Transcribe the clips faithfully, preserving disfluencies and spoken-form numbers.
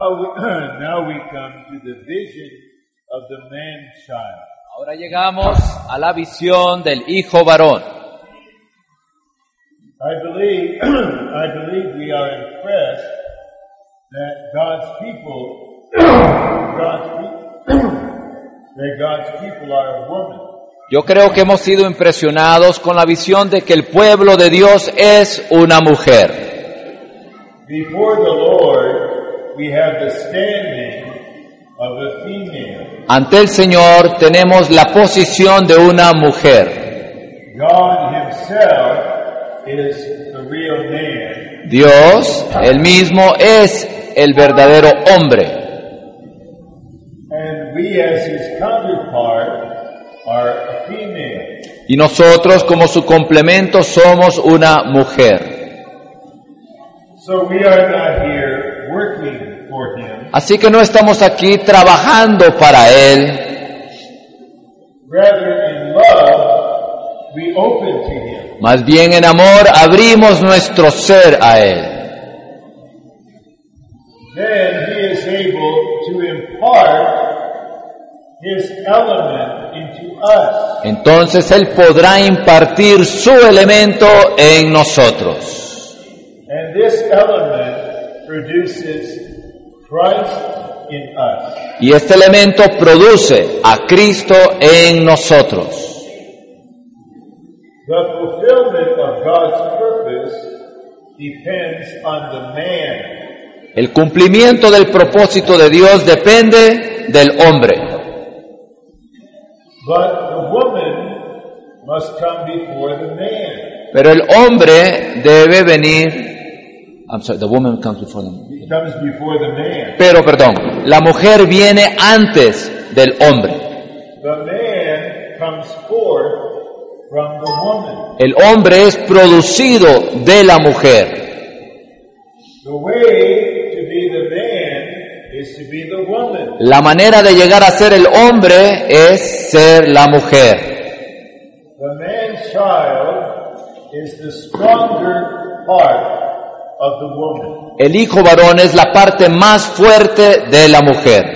Now we come to the vision of the man-child. Ahora llegamos a la visión del hijo varón. I believe, I believe we are impressed that God's people, God's people, that God's people are a woman. Yo creo que hemos sido impresionados con la visión de que el pueblo de Dios es una mujer. Before the Lord, we have the standing of a female. Ante el Señor tenemos la posición de una mujer. God Himself is the real man. Dios, Él mismo, es el verdadero hombre. And we as His counterpart are a female. Y nosotros, como su complemento, somos una mujer. So we are not here working for Him. Así que no estamos aquí trabajando para Él. Rather, in love, we open to Him. Más bien en amor abrimos nuestro ser a Él. Then He is able to impart His element into us. Entonces Él podrá impartir su elemento en nosotros. And this element produces Christ in us. Y este elemento produce a Cristo en nosotros. The fulfillment of God's purpose depends on the man. El cumplimiento del propósito de Dios depende del hombre. But the woman must come before the man. Pero el hombre debe venir. I'm sorry, the woman comes before them. He comes before the man. Pero, perdón, la mujer viene antes del hombre. The man comes forth from the woman. El hombre es producido de la mujer. The way to be the man is to be the woman. La manera de llegar a ser el hombre es ser la mujer. The man-child is the stronger part of the woman. El hijo varón es la parte más fuerte de la mujer.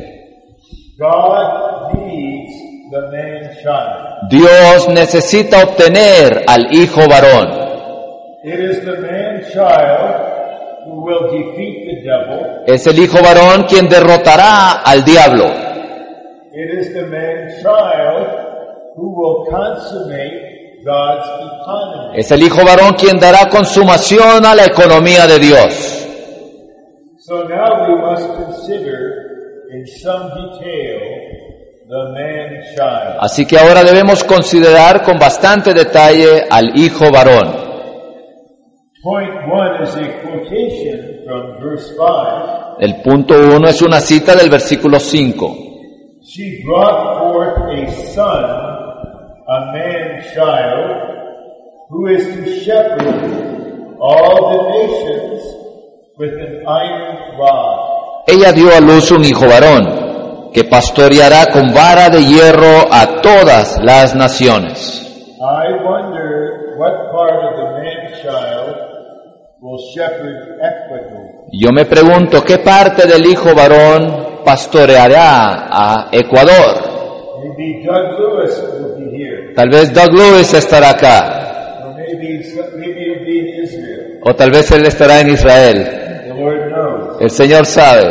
God needs the man-child. Dios necesita obtener al hijo varón. It is the man-child who will defeat the devil. Es el hijo varón quien derrotará al diablo. It is the man-child who will consummate God's economy. Es el hijo varón quien dará consumación a la economía de Dios. So now we must consider in some detail the man-child. Así que ahora debemos considerar con bastante detalle al hijo varón. Point one is a quotation from verse five. El punto uno es una cita del versículo cinco. She brought forth a son, a man-child, who is to shepherd all the nations with an iron rod. Ella dio a luz un hijo varón, que pastoreará con vara de hierro a todas las naciones. I wonder what part of the man-child will shepherd Ecuador. Yo me pregunto qué parte del hijo varón pastoreará a Ecuador. Maybe Doug Lewis will be here. Tal vez Doug Lewis estará acá, Or maybe, maybe it'll be in Israel. o tal vez él estará en Israel. The Lord knows. El Señor sabe.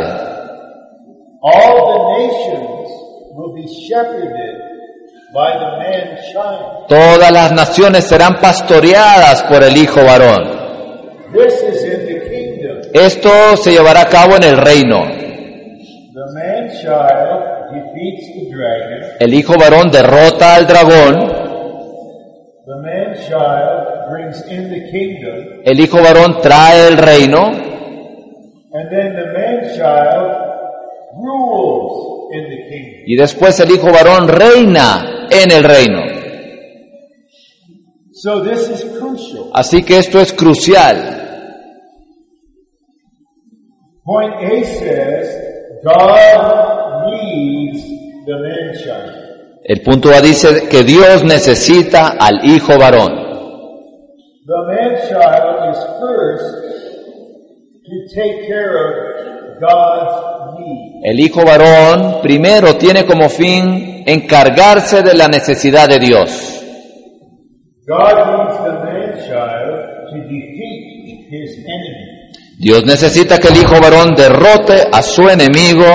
All the nations will be shepherded by the man-child. Todas las naciones serán pastoreadas por el hijo varón. This is in the kingdom. Esto se llevará a cabo en el reino. The man-child defeats the dragon. El hijo varón derrota al dragón. The man-child brings in the kingdom. El hijo varón trae el reino. And then the man-child rules in the kingdom. Y después el hijo varón reina en el reino. So this is crucial. Así que esto es crucial. Point A says, God needs the man-child. El punto A dice que Dios necesita al hijo varón. The man-child is first to take care of God's need. El hijo varón primero tiene como fin encargarse de la necesidad de Dios. God needs the man-child to defeat his enemy. Dios necesita que el hijo varón derrote a su enemigo.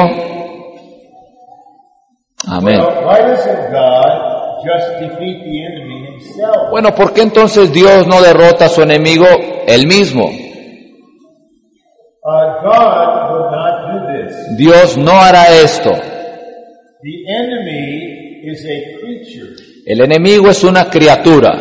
Amén. Well, why doesn't God just defeat the enemy himself? Bueno, ¿por qué entonces Dios no derrota a su enemigo él mismo? Uh, God will not do this. Dios no hará esto. The enemy is a creature. El enemigo es una criatura.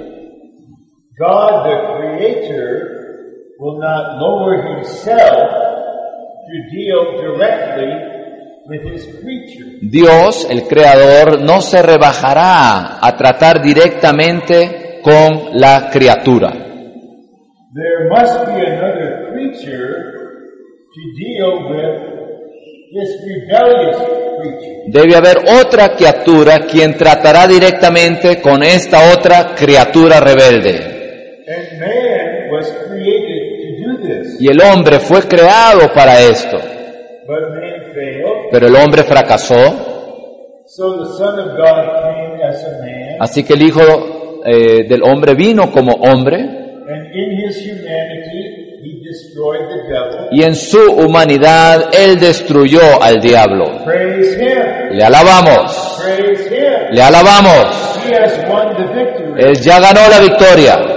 God, the Creator, will not lower himself to deal directly with his creature. Dios, el Creador, no se rebajará a tratar directamente con la criatura. There must be another creature to deal with this rebellious creature. Debe haber otra criatura quien tratará directamente con esta otra criatura rebelde. And man was created to do this. Y el hombre fue creado para esto. But man failed. Pero el hombre fracasó. So the Son of God came as a man. Así que el Hijo eh, del hombre vino como hombre. And in his humanity, he destroyed the devil. Y en su humanidad Él destruyó al diablo. Praise him. Le alabamos. Praise him. Le alabamos. He has won the victory. Él ya ganó la victoria.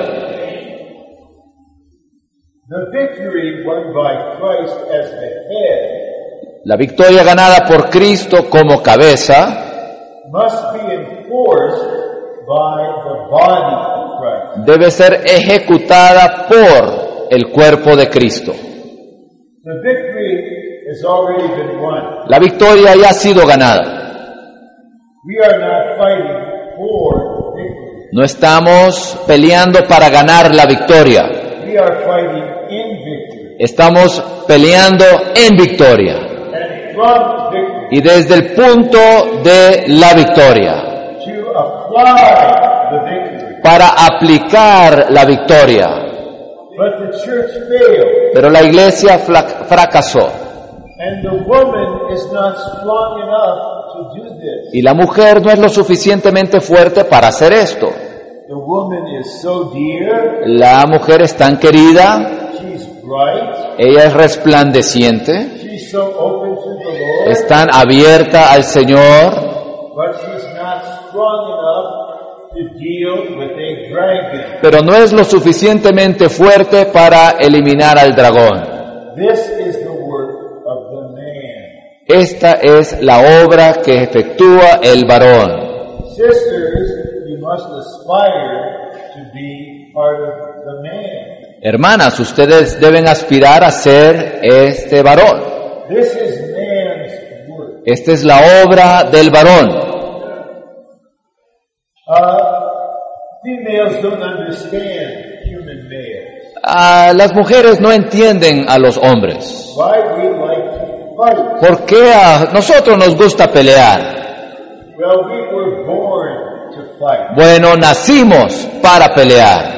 The victory won by Christ as the head La victoria ganada por Cristo como cabeza must be enforced by the body of Christ. debe ser ejecutada por el cuerpo de Cristo. The victory has already been won. La victoria ya ha sido ganada. We are not fighting for victory. No estamos peleando para ganar la victoria. We are fighting in victory. Estamos peleando en victoria. And from victory Y desde el punto de la victoria, to apply the victory. para aplicar la victoria. But the church failed. Pero la iglesia fla- fracasó. And the woman is not strong enough to do this. Y la mujer no es lo suficientemente fuerte para hacer esto. The woman is so dear. La mujer es tan querida, She's bright. ella es resplandeciente, She's so open to the Lord. es tan abierta al Señor, But she's not strong enough to deal with a dragon. pero no es lo suficientemente fuerte para eliminar al dragón. This is the work of the man. Esta es la obra que efectúa el varón. Sisters, you must aspire to be part of the man. Hermanas, ustedes deben aspirar a ser este varón. This is man's work. Esta es la obra del varón. Uh, females don't understand human males. Ah, las mujeres no entienden a los hombres. Why we like to fight? ¿Por qué a nosotros nos gusta pelear? Well, we were born to fight. Bueno, nacimos para pelear.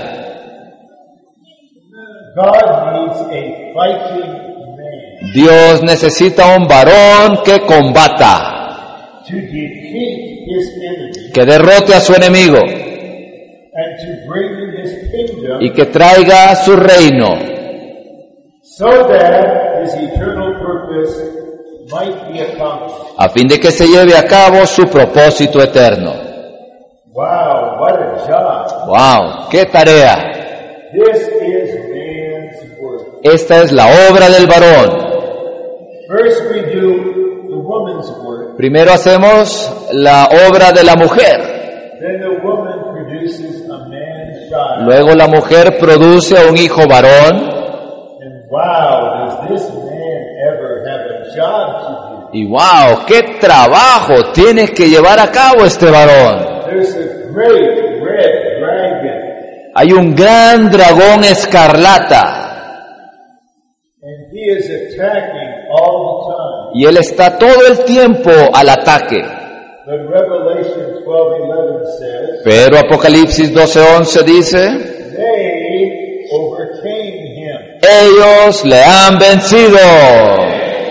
God needs a fighting man Dios necesita un varón que combata, to defeat his enemy que derrote a su enemigo and to bring in his kingdom y que traiga su reino so that his eternal purpose might be accomplished. a fin de que se lleve a cabo su propósito eterno. Wow, what a job. ¡Wow! ¡Qué tarea! This is man's work. Esta es la obra del varón. First we do the woman's work, Primero hacemos la obra de la mujer. then the woman produces a man child. Luego la mujer produce a un hijo varón. And wow, does this man ever have a job to do? Y ¡wow! ¡Qué trabajo tiene que llevar a cabo este varón! There's a great red dragon, Hay un gran dragón escarlata and he is attacking all the time. y él está todo el tiempo al ataque. But Revelation twelve eleven says, Pero Apocalipsis doce once dice, they overcame him. ellos le han vencido.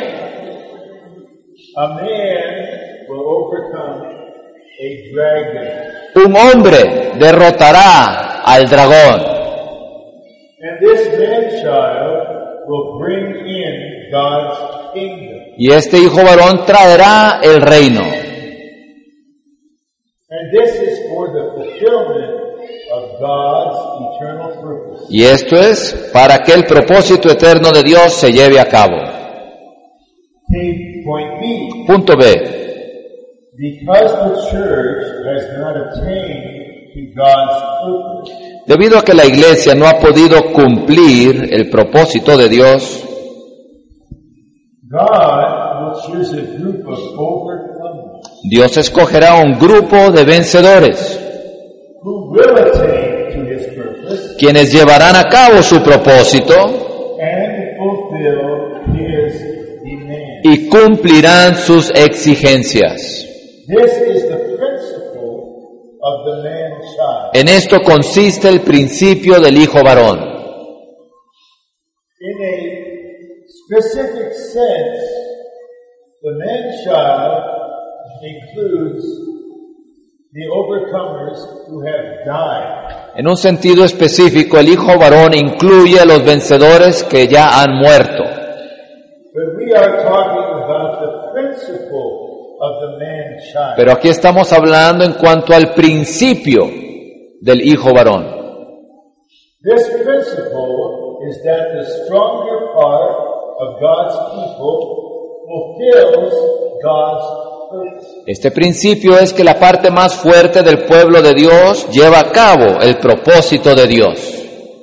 A man will overcome a dragon. Un hombre derrotará al dragón. And this man-child will bring in God's kingdom. Y este hijo varón traerá el reino. And this is for the fulfillment of God's eternal purpose. Y esto es para que el propósito eterno de Dios se lleve a cabo. Okay, point B. Punto B. Because the church has not attained to God's purpose, Debido a que la iglesia no ha podido cumplir el propósito de Dios, God will choose a group of overcomers Dios escogerá un grupo de vencedores, who will attain to His purpose quienes llevarán a cabo su propósito and fulfill His demands. y cumplirán sus exigencias. This is the principle of the man-child. En esto consiste el principio del hijo varón. In a specific sense, the man-child includes the overcomers who have died. En un sentido específico, el hijo varón incluye a los vencedores que ya han muerto. But we are talking about the principle of the man-child. Pero aquí estamos hablando en cuanto al principio del hijo varón. This principle is that the stronger part of God's people fulfills God's purpose. Este principio es que la parte más fuerte del pueblo de Dios lleva a cabo el propósito de Dios.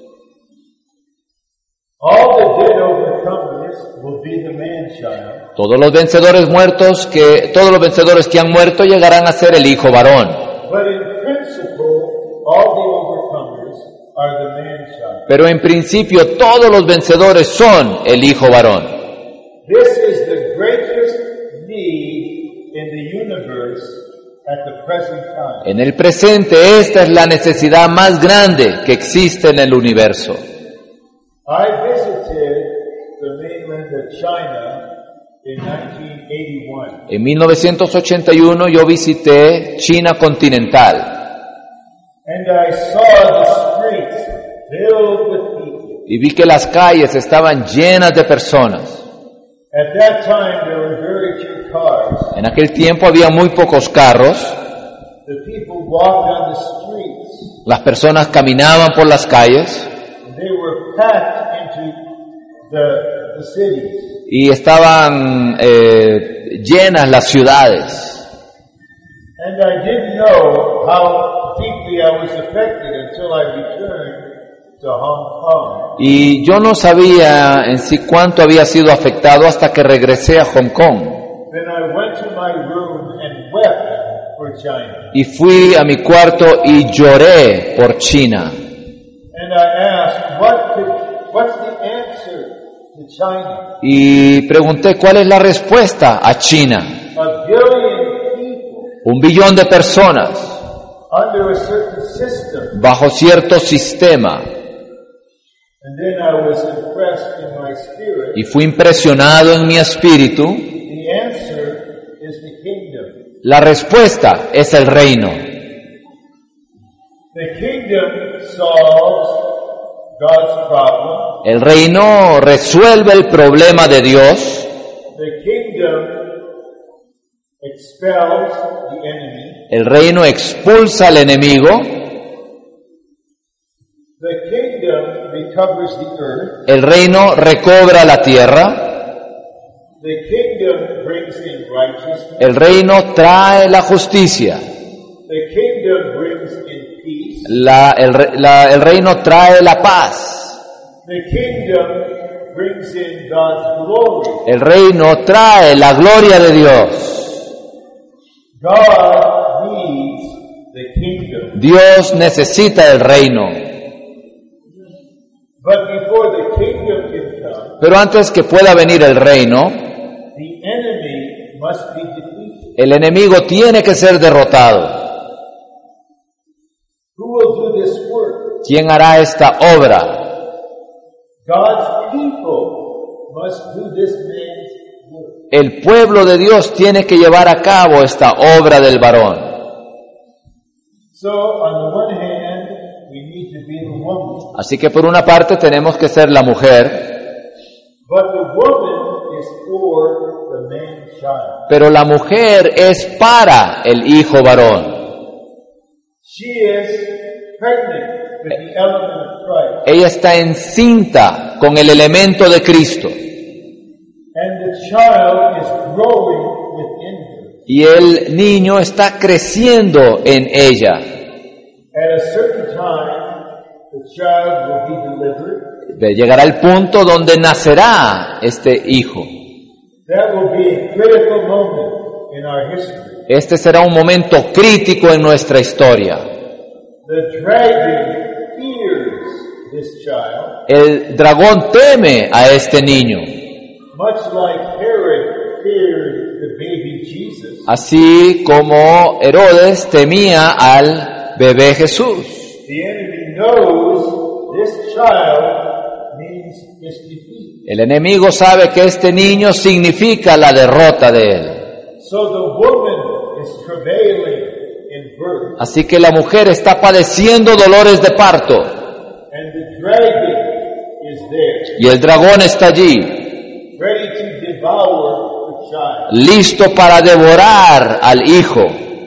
All the dead overcomers will be the man-child, Todos los vencedores muertos que todos los vencedores que han muerto llegarán a ser el hijo varón. but in principle, all the overcomers are the man-child. Pero en principio todos los vencedores son el hijo varón. This is the greatest need in the universe at the present time. En el presente esta es la necesidad más grande que existe en el universo. I visited the mainland of China in nineteen eighty-one. En mil novecientos ochenta y uno yo visité China continental And I saw the streets filled with people. y vi que las calles estaban llenas de personas. At that time, there were very few cars. En aquel tiempo había muy pocos carros, The people walked on the streets, las personas caminaban por las calles and they were packed into the, the cities. y estaban eh, llenas las ciudades. And I didn't know how deeply I was affected until I returned to Hong Kong. Y yo no sabía en sí cuánto había sido afectado hasta que regresé a Hong Kong. Then I went to my room and wept for China. Y fui a mi cuarto y lloré por China. And I asked, what could, what's the answer to China? Y pregunté cuál es la respuesta a China. A billion people Un billón de personas under a certain system. bajo cierto sistema. And then I was impressed in my spirit. Y fui impresionado en mi espíritu. The answer is the kingdom. La respuesta es el reino. The kingdom solves God's problem. El reino resuelve el problema de Dios. The kingdom expels the enemy. El reino expulsa al enemigo. The kingdom recovers the earth. El reino recobra la tierra. The kingdom brings in righteousness. El reino trae la justicia. The kingdom brings in peace. La, el, re- la- el reino trae la paz. The kingdom brings in God's glory. El reino trae la gloria de Dios. God needs the kingdom. Dios necesita el reino. But before the kingdom can come, Pero antes que pueda venir el reino, the enemy must be defeated. el enemigo tiene que ser derrotado. Who will do this work? ¿Quién hará esta obra? God's people must do this man's work. el pueblo de Dios tiene que llevar a cabo esta obra del varón. So, on the one hand, we need to be the woman, Así que por una parte tenemos que ser la mujer, but the woman is for the man child. pero la mujer es para el hijo varón. She is pregnant with the element of Christ, Ella está encinta con el elemento de Cristo and the child is growing within her. y el niño está creciendo en ella. At a certain time, the child will be delivered. Llegará el punto donde nacerá este hijo. That will be a critical moment in our history. Este será un momento crítico en nuestra historia. The dragon fears this child, El dragón teme a este niño, much like Herod feared the baby Jesus. así como Herodes temía al bebé Jesús. The enemy knows this child means his defeat. El enemigo sabe que este niño significa la derrota de él. So the woman is travailing in birth, Así que la mujer está padeciendo dolores de parto and the dragon is there, y el dragón está allí, ready to devour the child. listo para devorar al hijo.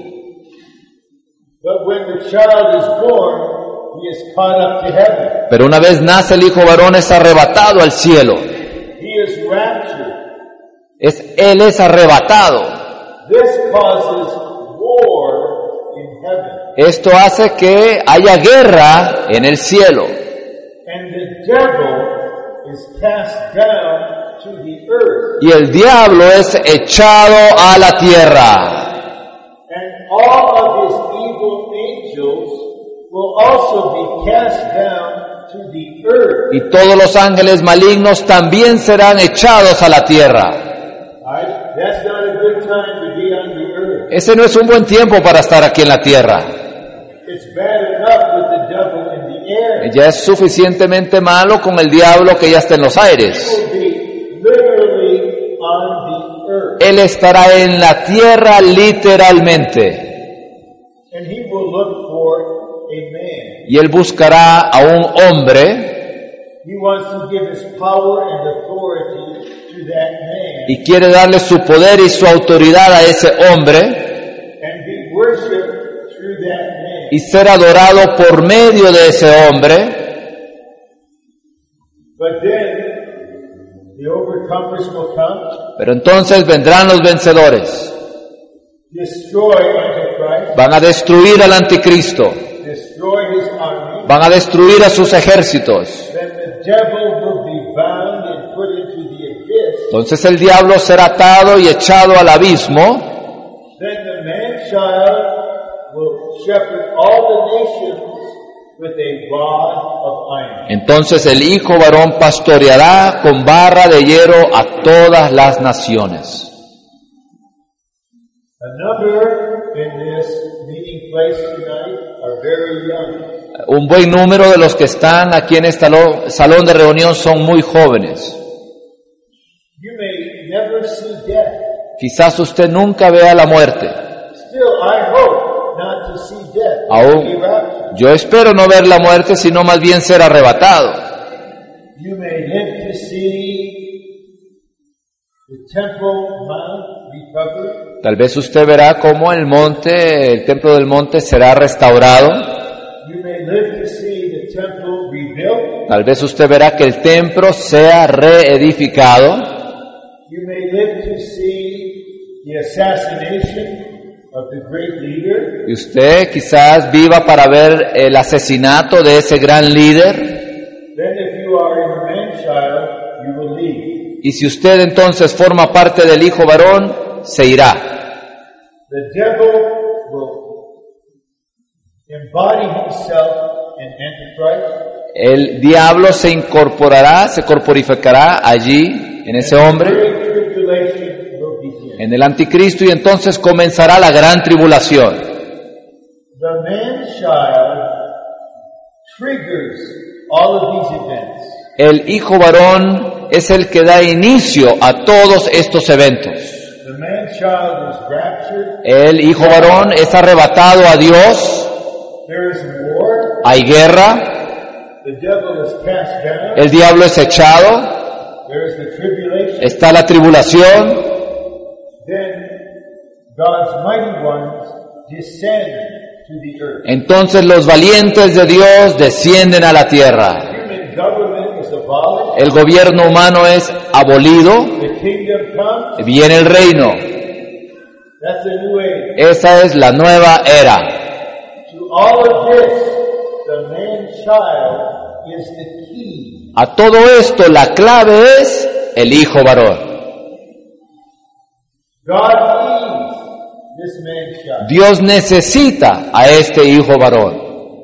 But when the child is born, he is caught up to heaven. Pero una vez nace el hijo varón es arrebatado al cielo. He is raptured. Es, él es arrebatado. This causes war in heaven. Esto hace que haya guerra en el cielo. And the devil is cast down to the earth. Y el diablo es echado a la tierra. And all of his evil angels will also be cast down to the earth. Y todos los ángeles malignos también serán echados a la tierra. Right? That's not a good time to be on the earth. Ese no es un buen tiempo para estar aquí en la tierra. It's bad enough with the devil in the air. Ya es suficientemente malo con el diablo que ya está en los He aires. will be literally on the earth. Él estará en la tierra literalmente. And he will look for a man. Y él buscará a un hombre He wants to give his power and authority to that man y quiere darle su poder y su autoridad a ese hombre and be worshipped through that man. y ser adorado por medio de ese hombre. But then the overcomers will come, Pero entonces vendrán los vencedores. destroy Antichrist, Van a destruir al anticristo. destroy his army. Van a destruir a sus ejércitos. Then the devil will be bound and put into the abyss. Entonces el diablo será atado y echado al abismo. Then the man-child will shepherd all the nations with a rod of iron. Entonces el hijo varón pastoreará con barra de hierro a todas las naciones. A number in this meeting place tonight are very young. Un buen número de los que están aquí en este lo- salón de reunión son muy jóvenes. You may never see death. Quizás usted nunca vea la muerte. Still, I hope not to see death. Aún, Be raptured. yo espero no ver la muerte, sino más bien ser arrebatado. You may live to see the Temple Mount recovered. Tal vez usted verá cómo el monte, el templo del monte será restaurado. You may live to see the temple rebuilt. Tal vez usted verá que el templo sea reedificado. You may live to see the assassination of the great leader. Y usted quizás viva para ver el asesinato de ese gran líder. Then if you are in the man-child, you will leave. Y si usted entonces forma parte del hijo varón, se irá. The devil will embody himself in Antichrist. El diablo se incorporará, se corporificará allí, en ese hombre, Great tribulation will begin. en el anticristo, y entonces comenzará la gran tribulación. The man-child triggers all of these events. El hijo varón es el que da inicio a todos estos eventos. The man-child is raptured. El hijo varón es arrebatado a Dios. There is war. Hay guerra. The devil is cast down. El diablo es echado. There is the tribulation. Está la tribulación. Then God's mighty ones descend to the earth. Entonces los valientes de Dios descienden a la tierra. Human government is abolished. El gobierno humano es abolido. The kingdom comes. Viene el reino. That's a new age. Esa es la nueva era. To all of this, the man-child is the key. A todo esto la clave es el hijo varón. God needs this man-child. Dios necesita a este hijo varón.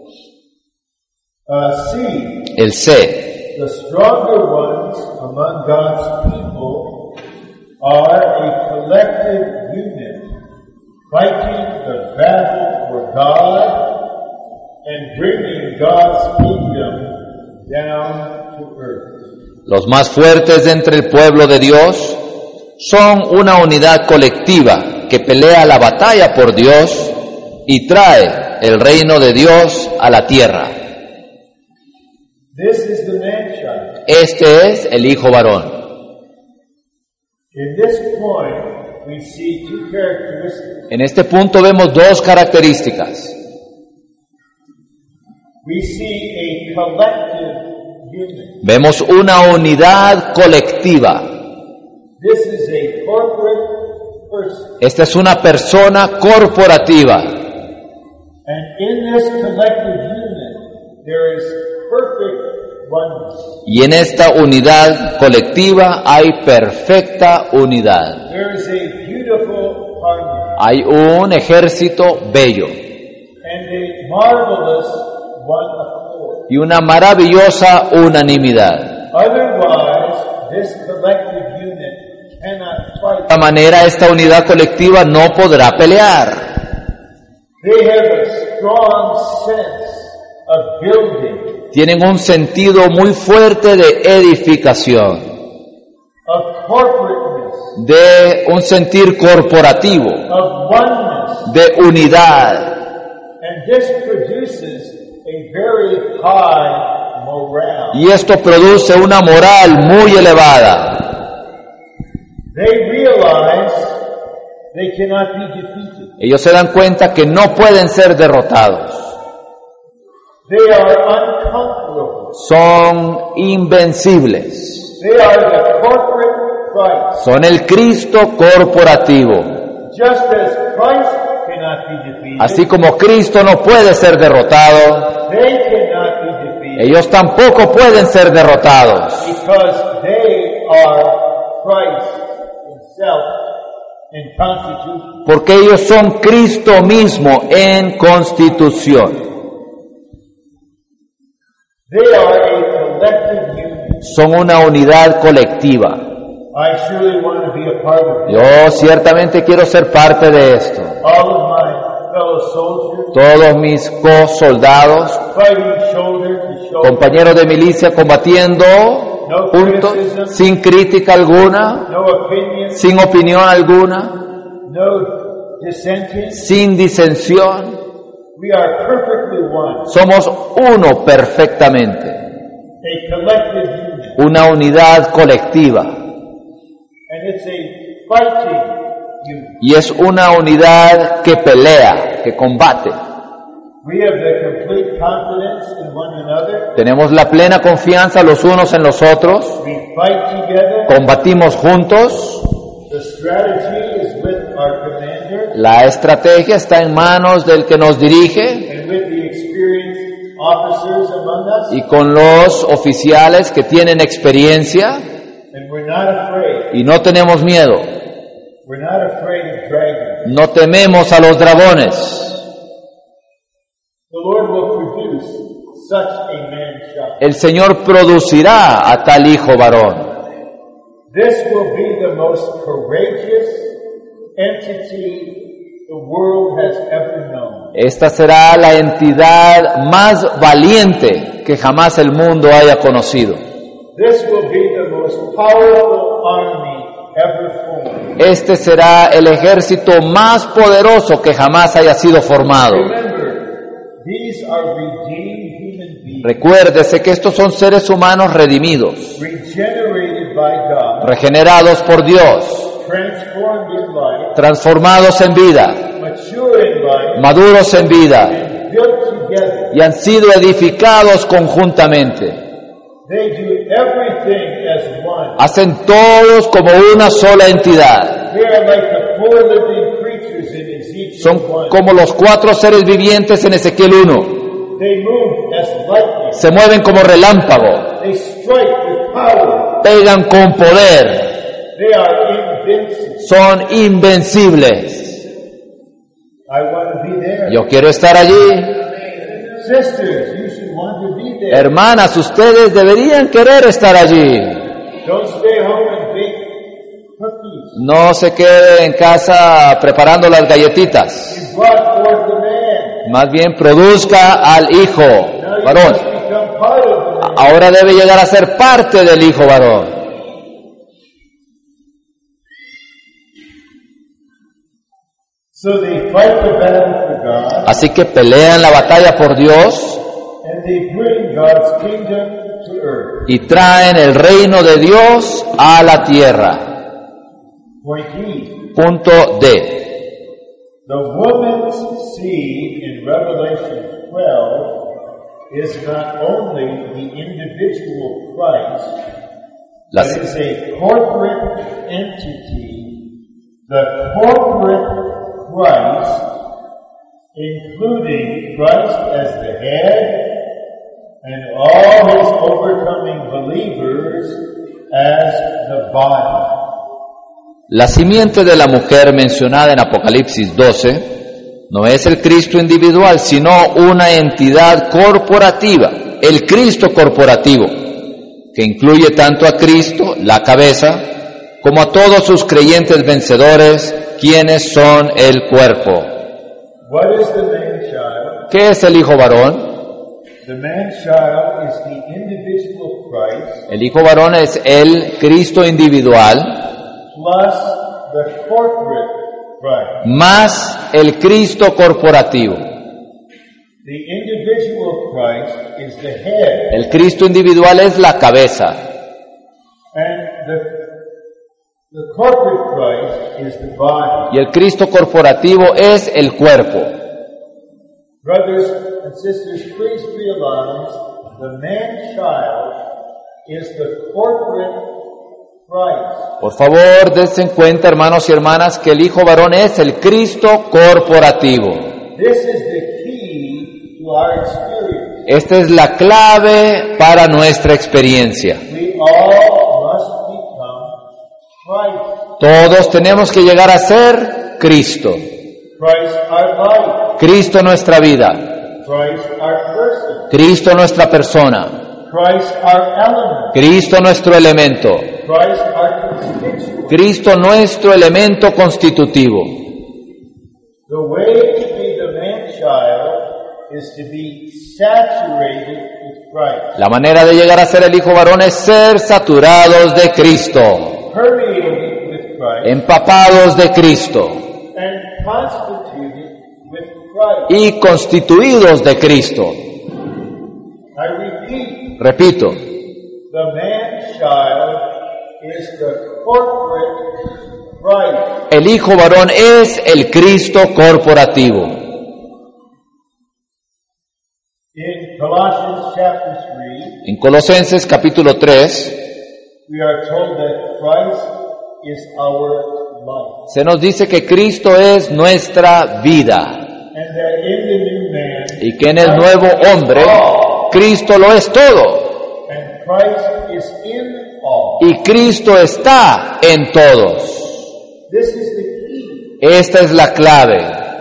Uh, see, El C. the stronger ones among God's people are a collective unit, fighting the battle for God and bringing God's kingdom down to earth. Los más fuertes de entre el pueblo de Dios son una unidad colectiva que pelea la batalla por Dios y trae el reino de Dios a la tierra. This is the man-child. Este es el hijo varón. In this point, we see two characteristics. En este punto vemos dos características. We see a collective unit. Vemos una unidad colectiva. This is a corporate person. Esta es una persona corporativa. And in this collective unit, there is perfect oneness. Y en esta unidad colectiva hay perfecta unidad. There is a beautiful harmony Hay un ejército bello and a marvelous one accord. y una maravillosa unanimidad. Otherwise, this collective unit cannot De fight. esta manera, esta unidad colectiva no podrá pelear. They have a strong sense of building, Tienen un sentido muy fuerte de edificación, of corporateness, de un sentir corporativo, of oneness. de unidad. And this produces a very high morale. Y esto produce una moral muy elevada. They realize they cannot be defeated. Ellos se dan cuenta que no pueden ser derrotados. They are unconquerable. Son invencibles. They are the corporate Christ. Son el Cristo corporativo. Just as Christ cannot be defeated, Así como Cristo no puede ser derrotado, they cannot be defeated ellos tampoco pueden ser derrotados. because they are Christ himself in constitution. Porque ellos son Cristo mismo en constitución. They are a collective unit. Son una unidad colectiva. I surely want to be a part of it. Yo ciertamente quiero ser parte de esto. All of my fellow soldiers Todos mis co-soldados, fighting shoulder to shoulder. compañeros de milicia combatiendo juntos, sin crítica alguna, No opinion, sin opinión alguna, no dissension. sin disensión. We are perfectly one. Somos uno perfectamente, A collective unit. una unidad colectiva. And it's a fighting unit. Y es una unidad que pelea, que combate. We have the complete confidence in one another. Tenemos la plena confianza los unos en los otros, We fight together. combatimos juntos. The strategy is with our commander La estrategia está en manos del que nos dirige and with the experienced officers among us. y con los oficiales que tienen experiencia, And we're not afraid. y no tenemos miedo, We're not afraid of dragons. no tememos a los dragones. The Lord will produce such a man-child. El Señor producirá a tal hijo varón. This will be the most courageous entity the world has ever known. Esta será la entidad más valiente que jamás el mundo haya conocido. This will be the most powerful army ever formed. Este será el ejército más poderoso que jamás haya sido formado. Remember, these are redeemed human beings, Recuérdese que estos son seres humanos redimidos, regenerated by God, regenerados por Dios, transformed in life, transformados en vida, mature in life, maduros en vida, and built together. y han sido edificados conjuntamente. They do everything as one. Hacen todos como una sola entidad. They are like the four living creatures in Ezekiel Son one. como los cuatro seres vivientes en Ezequiel uno. They move as lightning. Se mueven como relámpago, They strike with power. pegan con poder, They are invincible. son invencibles. I want to be there. Yo quiero estar allí. Sisters, you should want to be there. Hermanas, ustedes deberían querer estar allí. Don't stay home and bake cookies. No se quede en casa preparando las galletitas. You brought forth the man. Más bien produzca al hijo Now you varón. must become part of the man. Ahora debe llegar a ser parte del hijo varón. So they fight the battle for God, Así que pelean la batalla por Dios and they bring God's kingdom to earth. y traen el reino de Dios a la tierra. Point E. Punto D. The woman's seed in Revelation twelve is not only the individual Christ, La, but is a corporate entity, the corporate Christ, including Christ as the head and all his overcoming believers as the body. la simiente de la mujer mencionada en Apocalipsis doce no es el Cristo individual, sino una entidad corporativa, el Cristo corporativo, que incluye tanto a Cristo, la cabeza, como a todos sus creyentes vencedores, quienes son el cuerpo. What is the man-child? ¿Qué es el hijo varón? The man-child is the individual Christ El hijo varón es el Cristo individual, plus the corporate Christ. más el Cristo corporativo. The individual Christ is the head, El Cristo individual es la cabeza, and the, the corporate Christ is the body. y el Cristo corporativo es el cuerpo. Brothers and sisters, please realize the man-child is the corporate Christ. Por favor, dense en cuenta, hermanos y hermanas, que el hijo varón es el Cristo corporativo. This is the key to our experience. Esta es la clave para nuestra experiencia. We all must become Christ. Todos tenemos que llegar a ser Cristo. Christ our life. Cristo nuestra vida. Christ our person. Cristo nuestra persona. Christ our element. Cristo nuestro elemento. Christ our constituent. Cristo nuestro elemento constitutivo. The way to be the man-child is to be saturated with Christ. La manera de llegar a ser el hijo varón es ser saturados de Cristo, Permeated with Christ empapados de Cristo and constituted with Christ. y constituidos de Cristo. I repeat, Repito, the man-child is the corporate Christ. el hijo varón es el Cristo corporativo. In Colossians chapter three, En Colosenses capítulo tres we are told that Christ is our life. se nos dice que Cristo es nuestra vida And that in the new man, y que en el nuevo hombre Cristo lo es todo and Christ is in all. y Cristo está en todos. This is the key. Esta es la clave.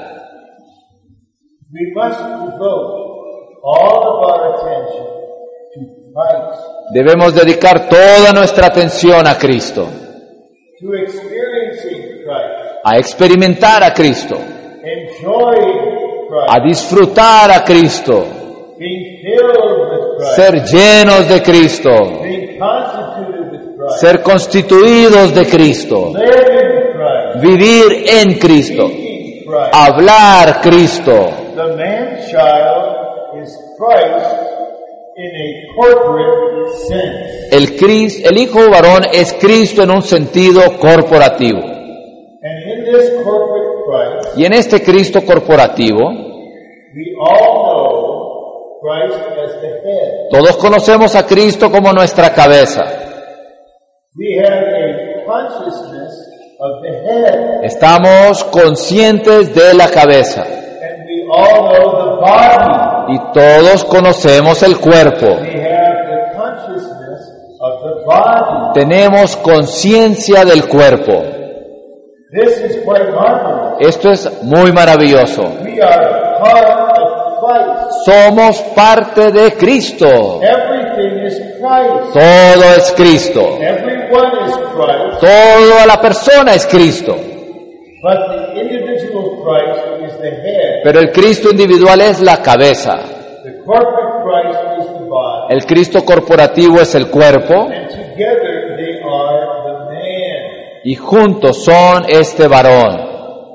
We must devote all of our attention to Christ, Debemos dedicar toda nuestra atención a Cristo, to experiencing Christ, a experimentar a Cristo, enjoying Christ, a disfrutar a Cristo, being filled with Christ, ser llenos de Cristo, being constituted with Christ, ser constituidos de Cristo, live in Christ, vivir en Cristo, speaking Christ. hablar Cristo. The man-child is Christ in a corporate sense. El, Cris- el Hijo varón es Cristo en un sentido corporativo. And in this corporate Christ, Y en este Cristo corporativo, we all know Christ as the head. todos conocemos a Cristo como nuestra cabeza. We have a consciousness of the head. Estamos conscientes de la cabeza. And we all know the body. Y todos conocemos el cuerpo. We have the consciousness of the body. Tenemos conciencia del cuerpo. This is quite marvelous. Esto es muy maravilloso. We are part of Christ. Somos parte de Cristo. Everything is Christ. Todo es Cristo. Everyone is Christ. Toda la persona es Cristo. But the individual Christ is the head. Pero el Cristo individual es la cabeza. The corporate Christ is the body. El Cristo corporativo es el cuerpo. And together they are the man. Y juntos son este varón.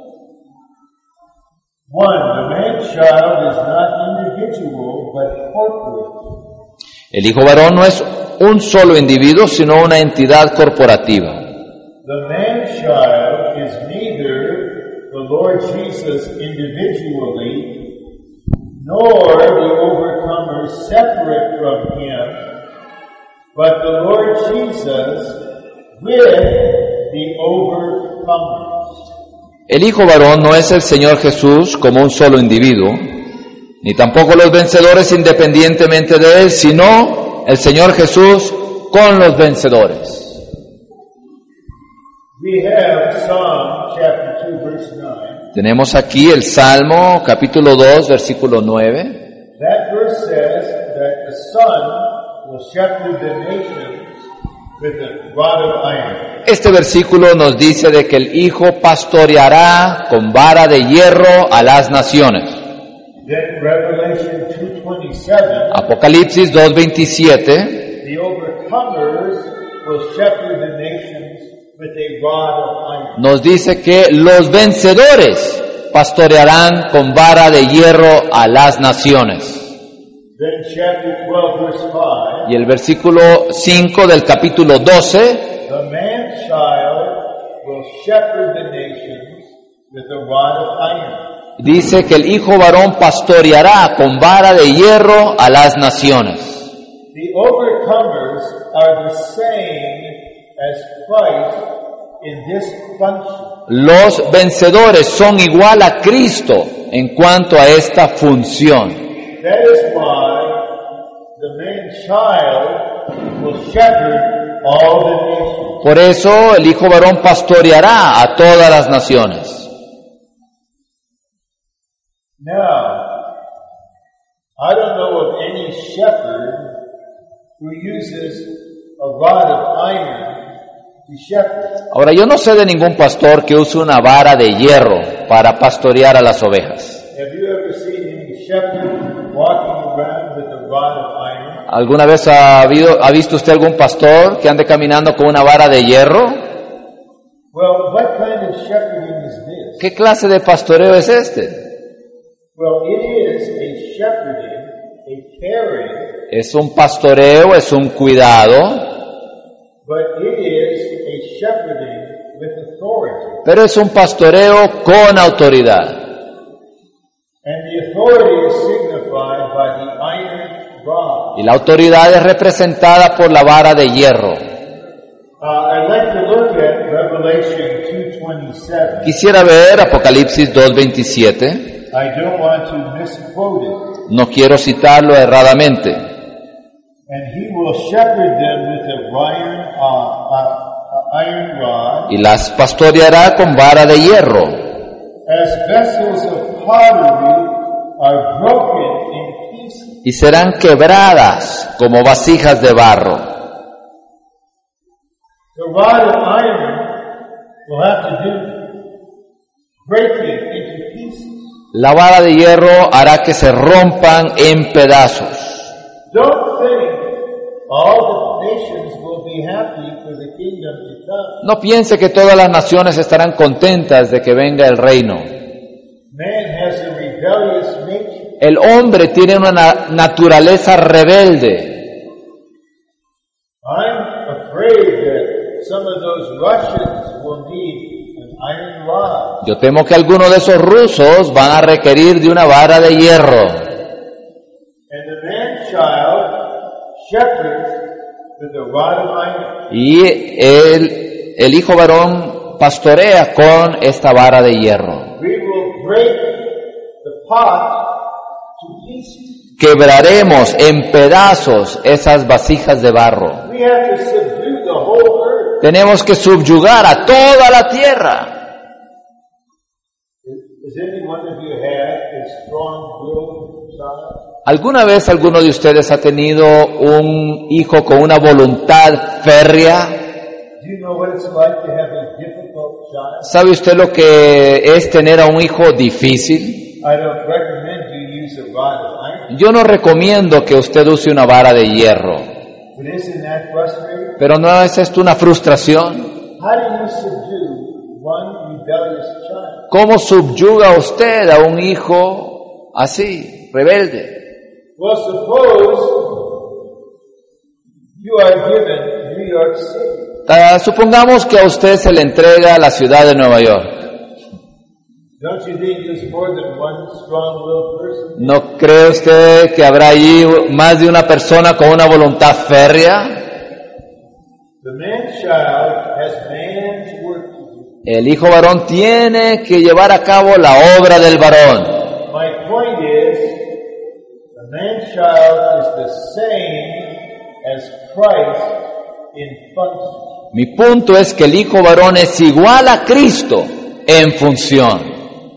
One, the man-child is not individual, but corporate. El Hijo varón no es un solo individuo, sino una entidad corporativa. The man-child is neither the Lord Jesus individually, nor the overcomer separate from him, but the Lord Jesus with the overcomers. El Hijo varón no es el Señor Jesús como un solo individuo, ni tampoco los vencedores independientemente de Él, sino el Señor Jesús con los vencedores. We have Psalm chapter two, verse nine. Tenemos aquí el Salmo capítulo dos, versículo nueve. That verse says that the Son will shepherd the nations with a rod of iron. Este versículo nos dice de que el Hijo pastoreará con vara de hierro a las naciones. Then Revelation two twenty-seven, Apocalipsis dos veintisiete. the overcomers will shepherd the nations with a rod of iron. Nos dice que los vencedores pastorearán con vara de hierro a las naciones. Then chapter twelve, verse five, Y el versículo cinco del capítulo doce, the man-child will shepherd the nations with a rod of iron. dice que el Hijo varón pastoreará con vara de hierro a las naciones. The overcomers are the same as Christ in this function. Los vencedores son igual a Cristo en cuanto a esta función. That is why the man-child will shepherd all the nations. Por eso el Hijo varón pastoreará a todas las naciones. Now, I don't know of any shepherd who uses a rod of iron to shepherd. Ahora, yo no sé de ningún pastor que use una vara de hierro para pastorear a las ovejas. Have you ever seen any shepherd walking around with a rod of iron? ¿Alguna vez ha, habido, ha visto usted algún pastor que ande caminando con una vara de hierro? Well, what kind of shepherding is this? ¿Qué clase de pastoreo es este? Well, it is a shepherding, a caring, Es un pastoreo, es un cuidado, but it is a shepherding with authority. pero es un pastoreo con autoridad. And the authority is signified by the iron rod. Y la autoridad es representada por la vara de hierro. Uh, I'd like to look at Revelation two twenty-seven. Quisiera ver Apocalipsis dos veintisiete. I don't want to misquote it. No quiero citarlo erradamente. And he will shepherd them with a iron, uh, uh, iron rod, Y las pastoreará con vara de hierro. as vessels of pottery are broken in pieces. Y serán quebradas como vasijas de barro. The rod of iron will have to do breaking into pieces. La vara de hierro hará que se rompan en pedazos. Don't think all the nations will be happy for the kingdom to come. No piense que todas las naciones estarán contentas de que venga el reino. Man has a rebellious nature. El hombre tiene una na- naturaleza rebelde. I'm afraid that some of those Russians will need an iron rod. Yo temo que algunos de esos rusos van a requerir de una vara de hierro. And the man-child shepherds with a rod of iron. Y el, el hijo varón pastorea con esta vara de hierro. We will break the pot to pieces. Quebraremos en pedazos esas vasijas de barro. We have to subdue the whole earth. Tenemos que subyugar a toda la tierra. Does any one of you have a strong-willed child? ¿Alguna vez alguno de ustedes ha tenido un hijo con una voluntad férrea? Do you know what it's like to have a difficult child? ¿Sabe usted lo que es tener a un hijo difícil? I don't recommend you use a rod of iron, Yo no recomiendo que usted use una vara de hierro, but isn't that frustrating? pero ¿no es esto una frustración? How do you subdue one rebellious child? ¿Cómo subyuga usted a un hijo así, rebelde? Well, suppose you are given New York City. Ah, supongamos que a usted se le entrega la ciudad de Nueva York. Don't you think there's more than one strong-willed person? ¿No cree usted que habrá allí más de una persona con una voluntad férrea? The man-child has man's work to do. El hijo varón tiene que llevar a cabo la obra del varón. My point is, the man-child is the same as Christ in function. Mi punto es que el hijo varón es igual a Cristo en función.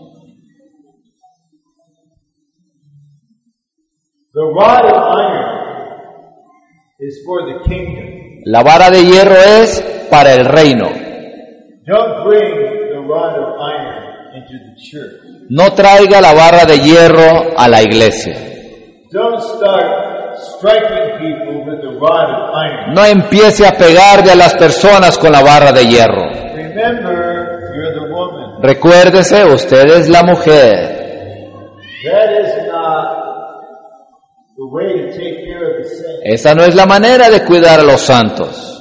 The rod of iron is for the kingdom. La vara de hierro es para el reino. Don't bring the rod of iron into the church. No traiga la vara de hierro a la iglesia. Don't start striking people with the rod of iron. No empiece a pegarle a las personas con la vara de hierro. Remember, you're the woman. Recuérdese, usted es la mujer. That is not the way to take care of the saints. Esa no es la manera de cuidar a los santos.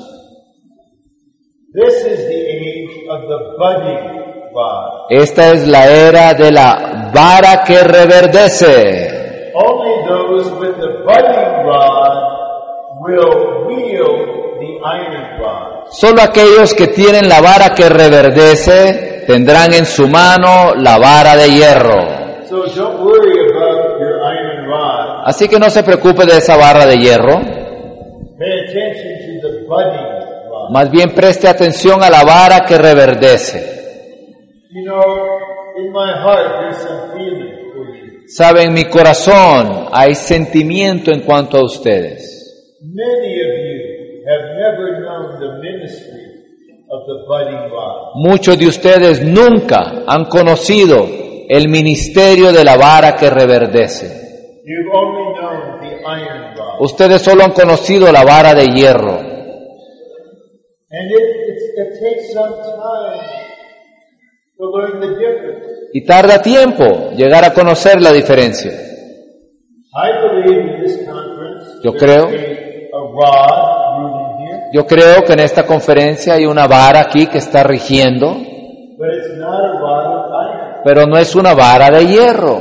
This is the age of the budding rod. Esta es la era de la vara que reverdece. Only those with the budding rod will wield the iron rod. Solo aquellos que tienen la vara que reverdece tendrán en su mano la vara de hierro. So don't worry about your iron rod. Así que no se preocupe de esa barra de hierro. Pay attention to the budding rod. Más bien preste atención a la vara que reverdece. You know, in my heart there's some feeling for you. Sabe, en mi corazón hay sentimiento en cuanto a ustedes. Many of you have never known the ministry of the budding rod. Muchos de ustedes nunca han conocido el ministerio de la vara que reverdece. You've only known the iron rod. Ustedes solo han conocido la vara de hierro. And it, it's, it takes some time to learn the difference. Y tarda tiempo llegar a conocer la diferencia. I believe in this conference Yo there's creo. a, a rod ruling here, Yo creo que en esta conferencia hay una vara aquí que está rigiendo, but it's not a rod of iron. pero no es una vara de hierro.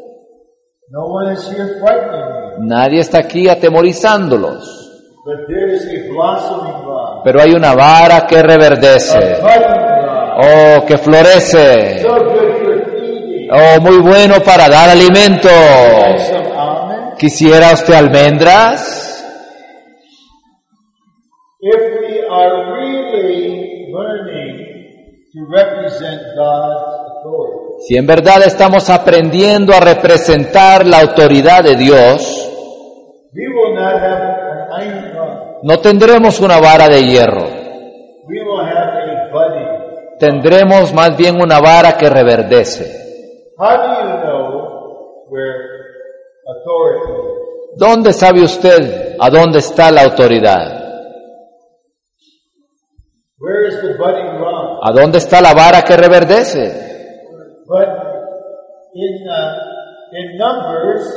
No one is here frightening you, Nadie está aquí atemorizándolos. but there is a blossoming rod, Pero hay una vara que a reverdece. budding rod, Oh, que florece. so good for feeding. Oh, muy bueno para dar alimento. And some almonds. ¿Quisiera usted almendras? If we are really learning to represent God's authority, Si en verdad estamos aprendiendo a representar la autoridad de Dios, we will not have an iron rod. no tendremos una vara de hierro. We will have a budding. Tendremos más bien una vara que reverdece. How do you know where authority is? ¿Dónde sabe usted a dónde está la autoridad? Where is the budding rod? ¿A dónde está la vara que reverdece? But in uh, in Numbers,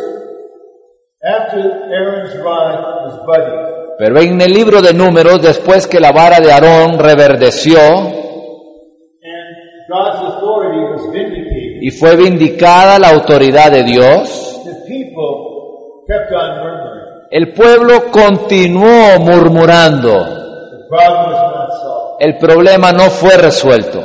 after Aaron's rod was budding, Pero en el libro de Números, después que la vara de Aarón reverdeció and God's authority was vindicated, y fue vindicada la autoridad de Dios, the people kept on murmuring. el pueblo continuó murmurando. The problem was not solved. El problema no fue resuelto.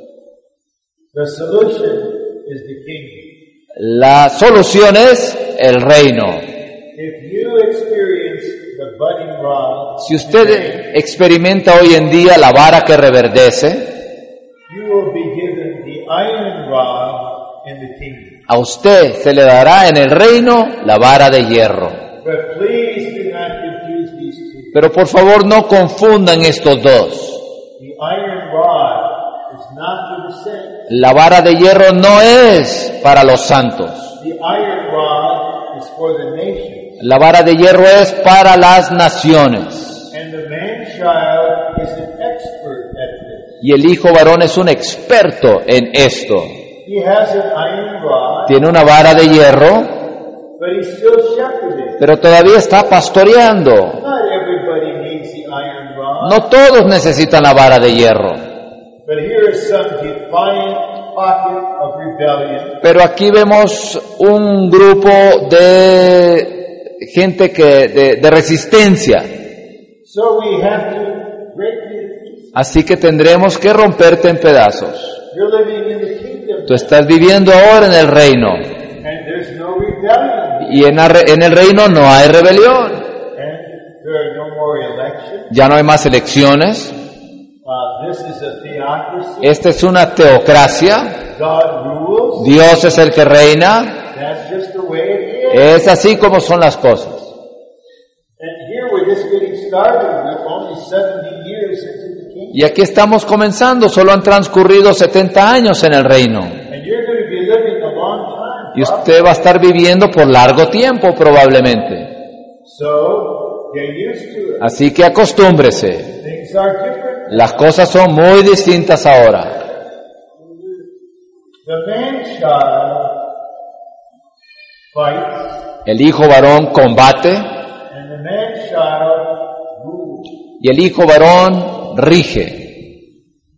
The solution is the kingdom. La solución es el reino. If you experience the budding rod, Si usted experimenta hoy en día la vara que reverdece, you will be given the iron rod in the kingdom. a usted se le dará en el reino la vara de hierro. But please do not confuse these two. Pero por favor no confundan estos dos. The iron rod is not for the saints. La vara de hierro no es para los santos. The iron rod is for the nation. La vara de hierro es para las naciones. And the man-child is an expert at this. Y el hijo varón es un experto en esto. He has an iron rod, Tiene una vara de hierro, but he's still shepherding. pero todavía está pastoreando. Not everybody needs the iron rod. No todos necesitan la vara de hierro. But here is some defiant pocket of rebellion. Pero aquí vemos un grupo de gente que de, de resistencia. So we have to break it. Así que tendremos que romperte en pedazos. You're living in the kingdom, Tú estás viviendo ahora en el reino. and there's no rebellion, Y en, la re- en el reino no hay rebelión. and there are no more elections. Ya no hay más elecciones. Uh, this is a theocracy. Esta es una teocracia. God rules. Dios es el que reina. That's just the way it is. Es así como son las cosas. And here we're just getting started. We're only seventy years into the kingdom. Y aquí estamos comenzando. Solo han transcurrido setenta años en el reino. And you're going to be living a long time. Y usted va a estar viviendo por largo tiempo probablemente. So, get used to it. Así que acostúmbrese. Things are different. Las cosas son muy distintas ahora. The man-child fights, El hijo varón combate and the man-child rules. y el hijo varón rige.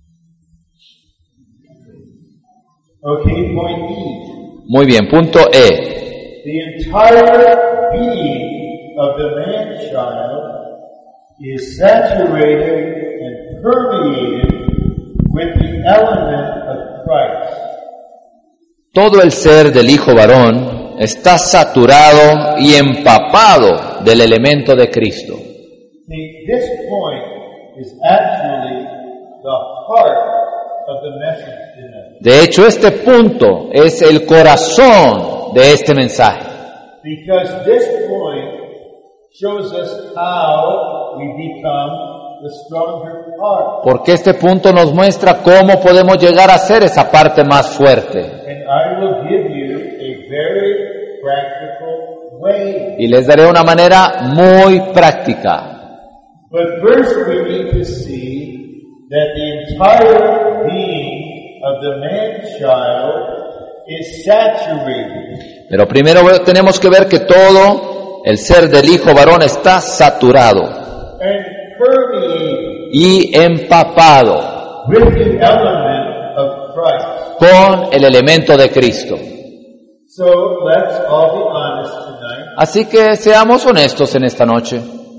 Okay, point E. Muy bien, punto E. The entire being of the man-child is saturated and permeated with the element of Christ. Todo el ser del hijo varón está saturado y empapado del elemento de Cristo. See, this point is actually the heart of the message tonight. De hecho, este punto es el corazón de este mensaje. Because this point shows us how we become the stronger part. Porque este punto nos muestra cómo podemos llegar a ser esa parte más fuerte. And I will give you a very practical way. Y les daré una manera muy práctica. But first we need to see that the entire being of the man-child is saturated. Pero primero tenemos que ver que todo el ser del hijo varón está saturado And permeated y empapado with the element of Christ. con el elemento de Cristo. So let's all be honest tonight. Así que seamos honestos en esta noche.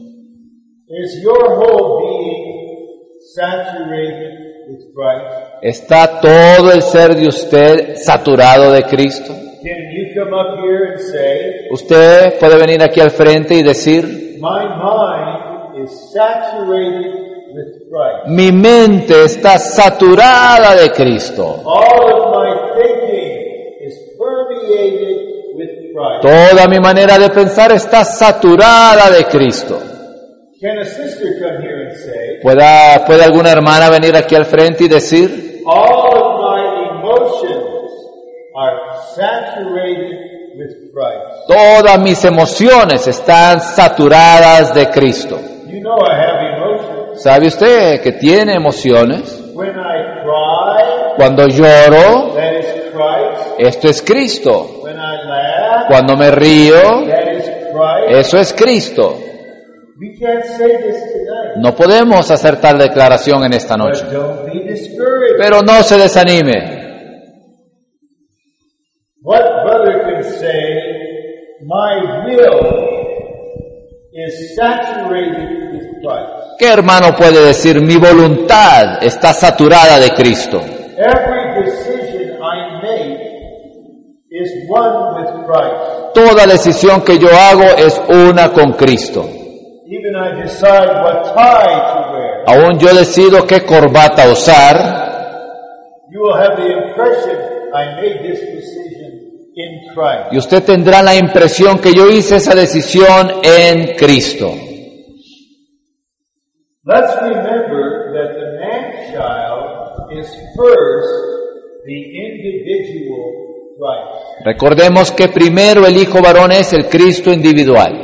Is your whole being saturated with Christ? ¿Está todo el ser de usted saturado de Cristo? Can you come up here and say, Usted puede venir aquí al frente y decir, my mind is saturated with Christ. mi mente está saturada de Cristo. All of my thinking is permeated with Christ. Toda mi manera de pensar está saturada de Cristo. Can a sister come here and say, ¿Pueda, ¿Puede alguna hermana venir aquí al frente y decir, all of my emotions are saturated with Christ. Todas mis emociones están saturadas de Cristo. You know I have emotions. ¿Sabe usted que tiene emociones? When I cry, Cuando lloro, that is Christ. esto es Cristo. When I laugh, Cuando me río, that is Christ. eso es Cristo. We can't say this tonight. No podemos hacer tal declaración en esta noche. But don't be discouraged. Pero no se desanime. What brother can say, my will is saturated with Christ? ¿Qué hermano puede decir, mi voluntad está saturada de Cristo? Every decision I make is one with Christ. Toda decisión que yo hago es una con Cristo. Even I decide what tie to wear. Aún yo decido qué corbata usar, You will have the impression I made this decision in Christ. y usted tendrá la impresión que yo hice esa decisión en Cristo. Let's remember that the man-child is first the individual Christ. Recordemos que primero el hijo varón es el Cristo individual.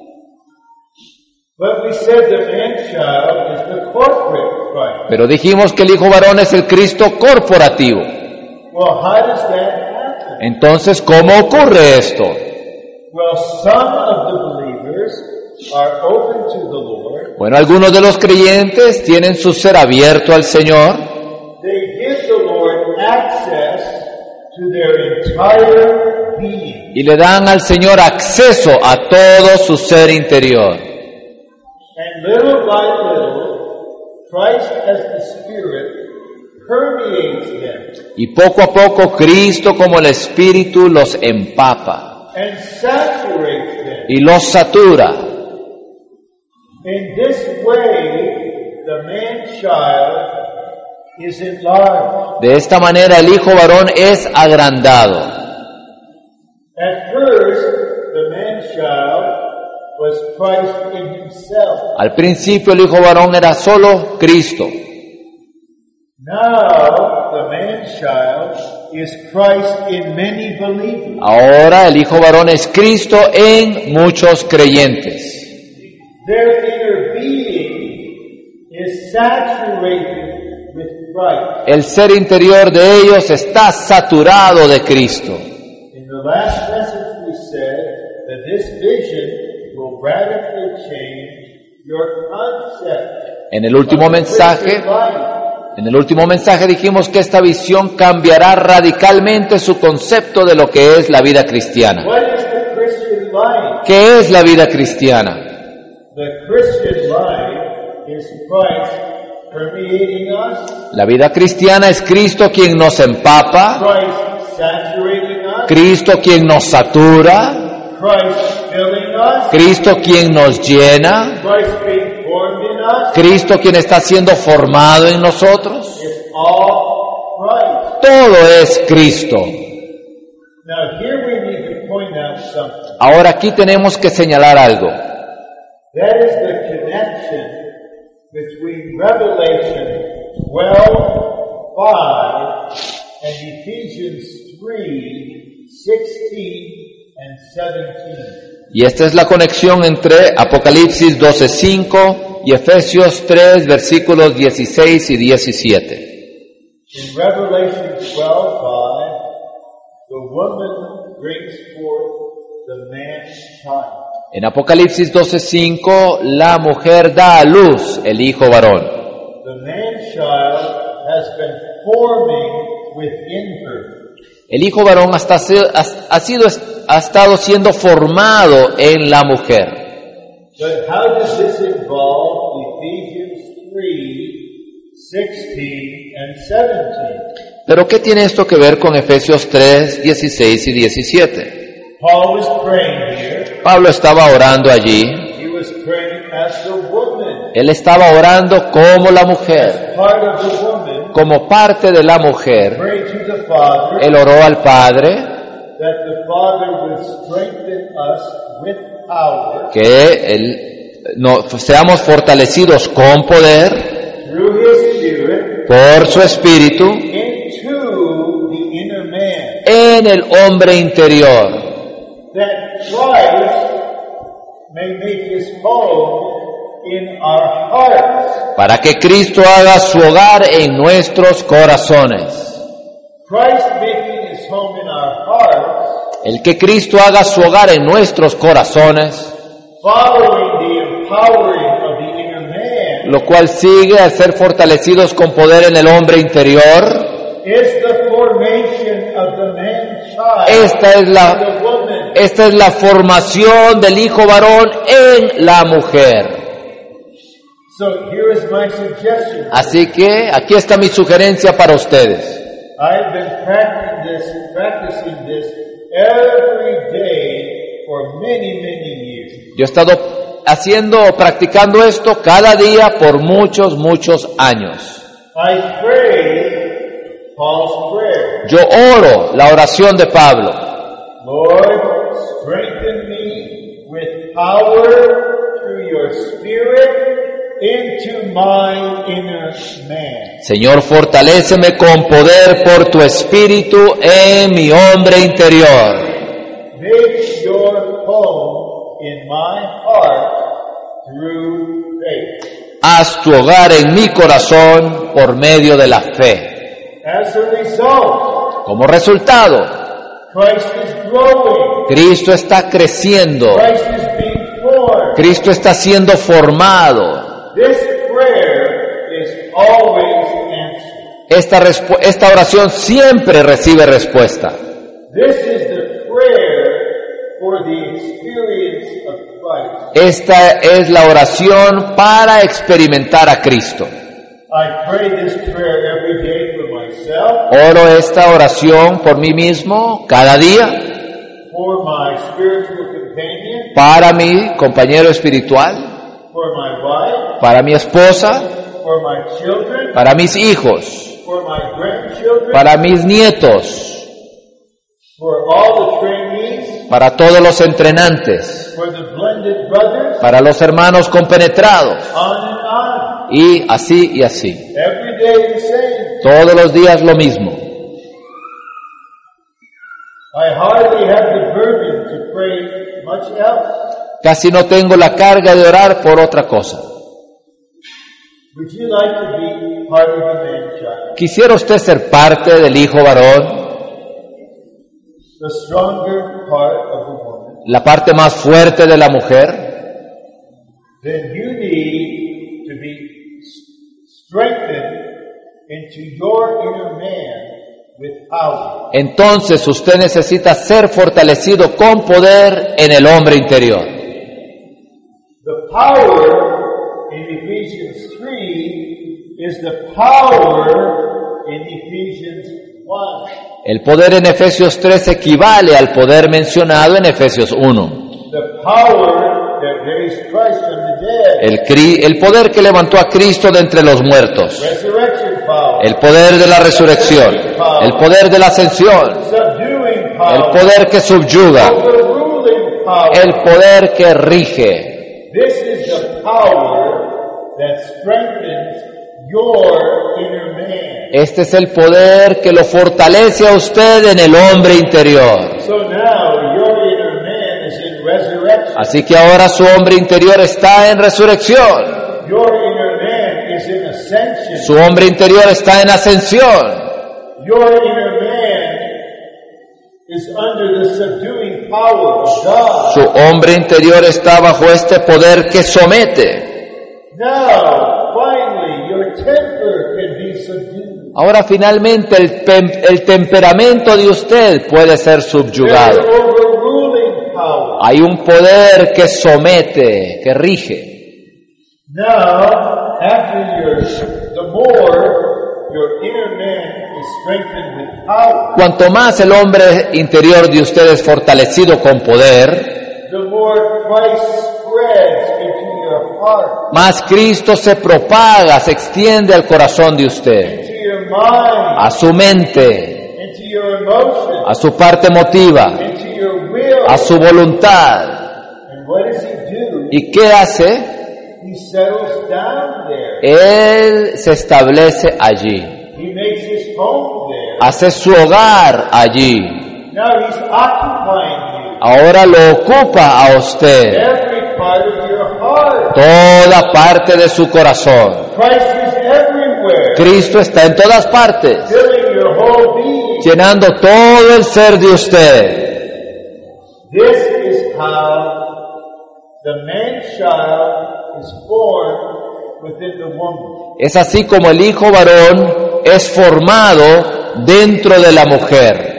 But we said the man-child is the corporate Christ. Pero dijimos que el hijo varón es el Cristo corporativo. Well, how does that happen? Entonces, ¿cómo ocurre esto? Well, some of the believers are open to the Lord. Bueno, algunos de los creyentes tienen su ser abierto al Señor They give the Lord access to their entire being. y le dan al Señor acceso a todo su ser interior. And little by little, Christ as the Spirit permeates them Y poco a poco Cristo como el Espíritu los empapa and saturates them. y los satura. In this way, the man-child is enlarged. De esta manera el hijo varón es agrandado. At first, the man-child was Christ in himself. Al principio el hijo varón era solo Cristo. Now, the man-child is Christ in many believers. Ahora el hijo varón es Cristo en muchos creyentes. Their inner being is saturated with Christ. El ser interior de ellos está saturado de Cristo. In the last message we said that this vision will radically change your concept. En el último of the mensaje, Christian life. en el último mensaje dijimos que esta visión cambiará radicalmente su concepto de lo que es la vida cristiana. What is the Christian life? ¿Qué es la vida cristiana? The Christian life is Christ permeating us, La vida cristiana es Cristo quien nos empapa, Christ saturating us, Cristo quien nos satura, Christ filling us, Cristo quien nos llena, Christ being formed in us. Cristo quien está siendo formado en nosotros. It's all Christ. Todo es Cristo. Now here we need to point out something. Ahora aquí tenemos que señalar algo. That is the connection between Revelation twelve five and Ephesians three sixteen and seventeen. Y esta es la conexión entre Apocalipsis doce cinco y Efesios tres versículos dieciséis y diecisiete. In Revelation twelve five, the woman brings forth the man-child. En Apocalipsis doce cinco, la mujer da a luz el hijo varón. The man-child has been forming within her. El hijo varón hasta ha, ha, sido, ha estado siendo formado en la mujer. But how does this involve Ephesians three sixteen and seventeen? Pero ¿qué tiene esto que ver con Efesios tres dieciséis y diecisiete? Paul was praying here. Pablo estaba orando allí. He was praying as the woman. Él estaba orando como la mujer, Part of the woman, como parte de la mujer. praying to the Father Él oró al Padre that the Father would strengthen us with power que él, no, seamos fortalecidos con poder through His Spirit por su Espíritu into the inner man. en el hombre interior, that Christ may make his home in our hearts. para que Cristo haga su hogar en nuestros corazones. Christ making his home in our hearts, El que Cristo haga su hogar en nuestros corazones, following the empowering of the inner man, lo cual sigue a ser fortalecidos con poder en el hombre interior. is the formation of the man-child Esta es la, and the woman. esta es la formación del hijo varón en la mujer. So here is my suggestion. Así que aquí está mi sugerencia para ustedes. I've been practicing this, practicing this every day for many, many years. Yo he estado haciendo o practicando esto cada día por muchos, muchos años. I pray Paul's prayer. Yo oro la oración de Pablo. Lord, strengthen me with power through your Spirit into my inner man. Señor, fortaléceme con poder por tu espíritu en mi hombre interior. Make your home in my heart through faith. Haz tu hogar en mi corazón por medio de la fe. As a result, Como resultado, Christ is growing. Cristo está creciendo. Christ is being formed. Cristo está siendo formado. This prayer is always answered. Esta, respu- esta oración siempre recibe respuesta. This is the prayer for the experience of Christ. Esta es la oración para experimentar a Cristo. I pray this prayer every day for myself, Oro esta oración por mí mismo cada día, for my spiritual companion, para mi compañero espiritual, for my wife, para mi esposa, for my children, para mis hijos, for my grandchildren, para mis nietos, for all the trainees, para todos los entrenantes, for the blended brothers, para los hermanos compenetrados, on and on. y así y así. Every day the same. Todos los días lo mismo. I hardly have the burden to pray much else. Casi no tengo la carga de orar por otra cosa. Would you like to be part of the man-child? ¿Quisiera usted ser parte del hijo varón? The stronger part of the woman? La parte más fuerte de la mujer. Then you need to be strengthened into your inner man with power. Entonces usted necesita ser fortalecido con poder en el hombre interior. The power in Ephesians three is the power in Ephesians one. El poder en Efesios tres equivale al poder mencionado en Efesios uno. The power that raised Christ from the dead. El, cri- el poder que levantó a Cristo de entre los muertos. Resurrection power. El poder de la resurrección. El poder de la ascensión. Subduing power. El poder que subyuga. Overruling power. El poder que rige. This is the power that strengthens your inner man. Este es el poder que lo fortalece a usted en el hombre interior. So now your inner man is in resurrection. Así que ahora su hombre interior está en resurrección. Your inner man is in ascension. Su hombre interior está en ascensión. Your inner man is under the subduing power of God. Su hombre interior está bajo este poder que somete. Now, finally, your temper can be subdued. Ahora finalmente el, tem- el temperamento de usted puede ser There is subyugado. overruling power. Hay un poder que somete, que rige. Now, after your, the more your inner man is strengthened with power, Cuanto más el hombre interior de usted es fortalecido con poder, the more Christ spreads into your heart, más Cristo se propaga, se extiende al corazón de usted, into your mind, a su mente, into your emotions, a su parte emotiva, into your will. a su voluntad. And what does he do? ¿Y qué hace? He settles down there. Él se establece allí, He makes his home there. hace su hogar allí. Now he's occupying you. Ahora lo ocupa a usted. Every part of your heart. Toda parte de su corazón. Christ is everywhere. Cristo está en todas partes, Filling your whole being. llenando todo el ser de usted. This is how the man-child is formed within the woman. Es así como el hijo varón es formado dentro de la mujer.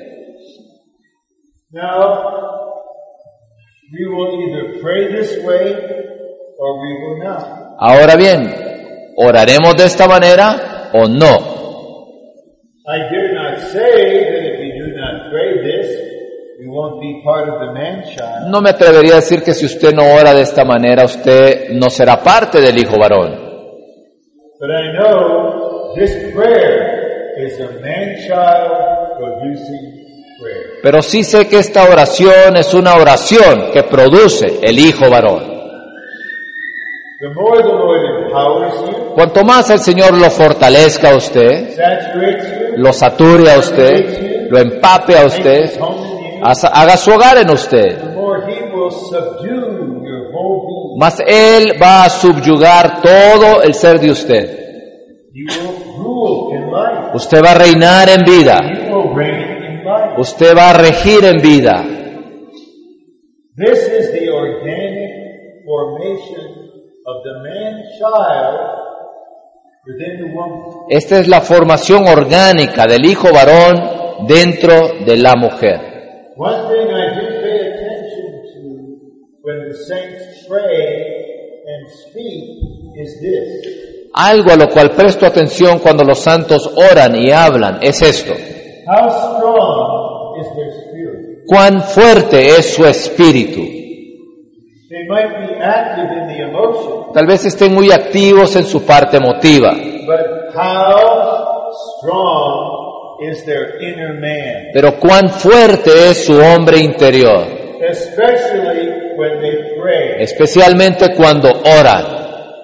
Now, we will either pray this way or we will not. Ahora bien, ¿oraremos de esta manera o no? I dare not say that if you do not pray this, you won't be part of the man-child. No me atrevería a decir que si usted no ora de esta manera, usted no será parte del hijo varón. But I know this prayer is a man-child producing prayer. Pero sí sé que esta oración es una oración que produce el hijo varón. The more the Lord empowers you, Cuanto más el Señor lo fortalezca a usted, saturates you, lo sature a usted, lo empape a usted, makes his home in you, haga haga su hogar en usted, the more he will subdue your whole being. más Él va a subyugar todo el ser de usted. You will rule in life. Usted va a reinar en vida, You will reign in life. usted va a regir en vida. This is the organic formation of the man-child within the woman. Esta es la formación orgánica del hijo varón dentro de la mujer. One thing I do pay attention to when the saints pray and speak is this. Algo a lo cual presto atención cuando los santos oran y hablan es esto. How strong is their spirit? Cuán fuerte es su espíritu. They might be active in the emotion, Tal vez estén muy activos en su parte emotiva, but how strong is their inner man? pero cuán fuerte es su hombre interior, Especially when they pray. especialmente cuando oran.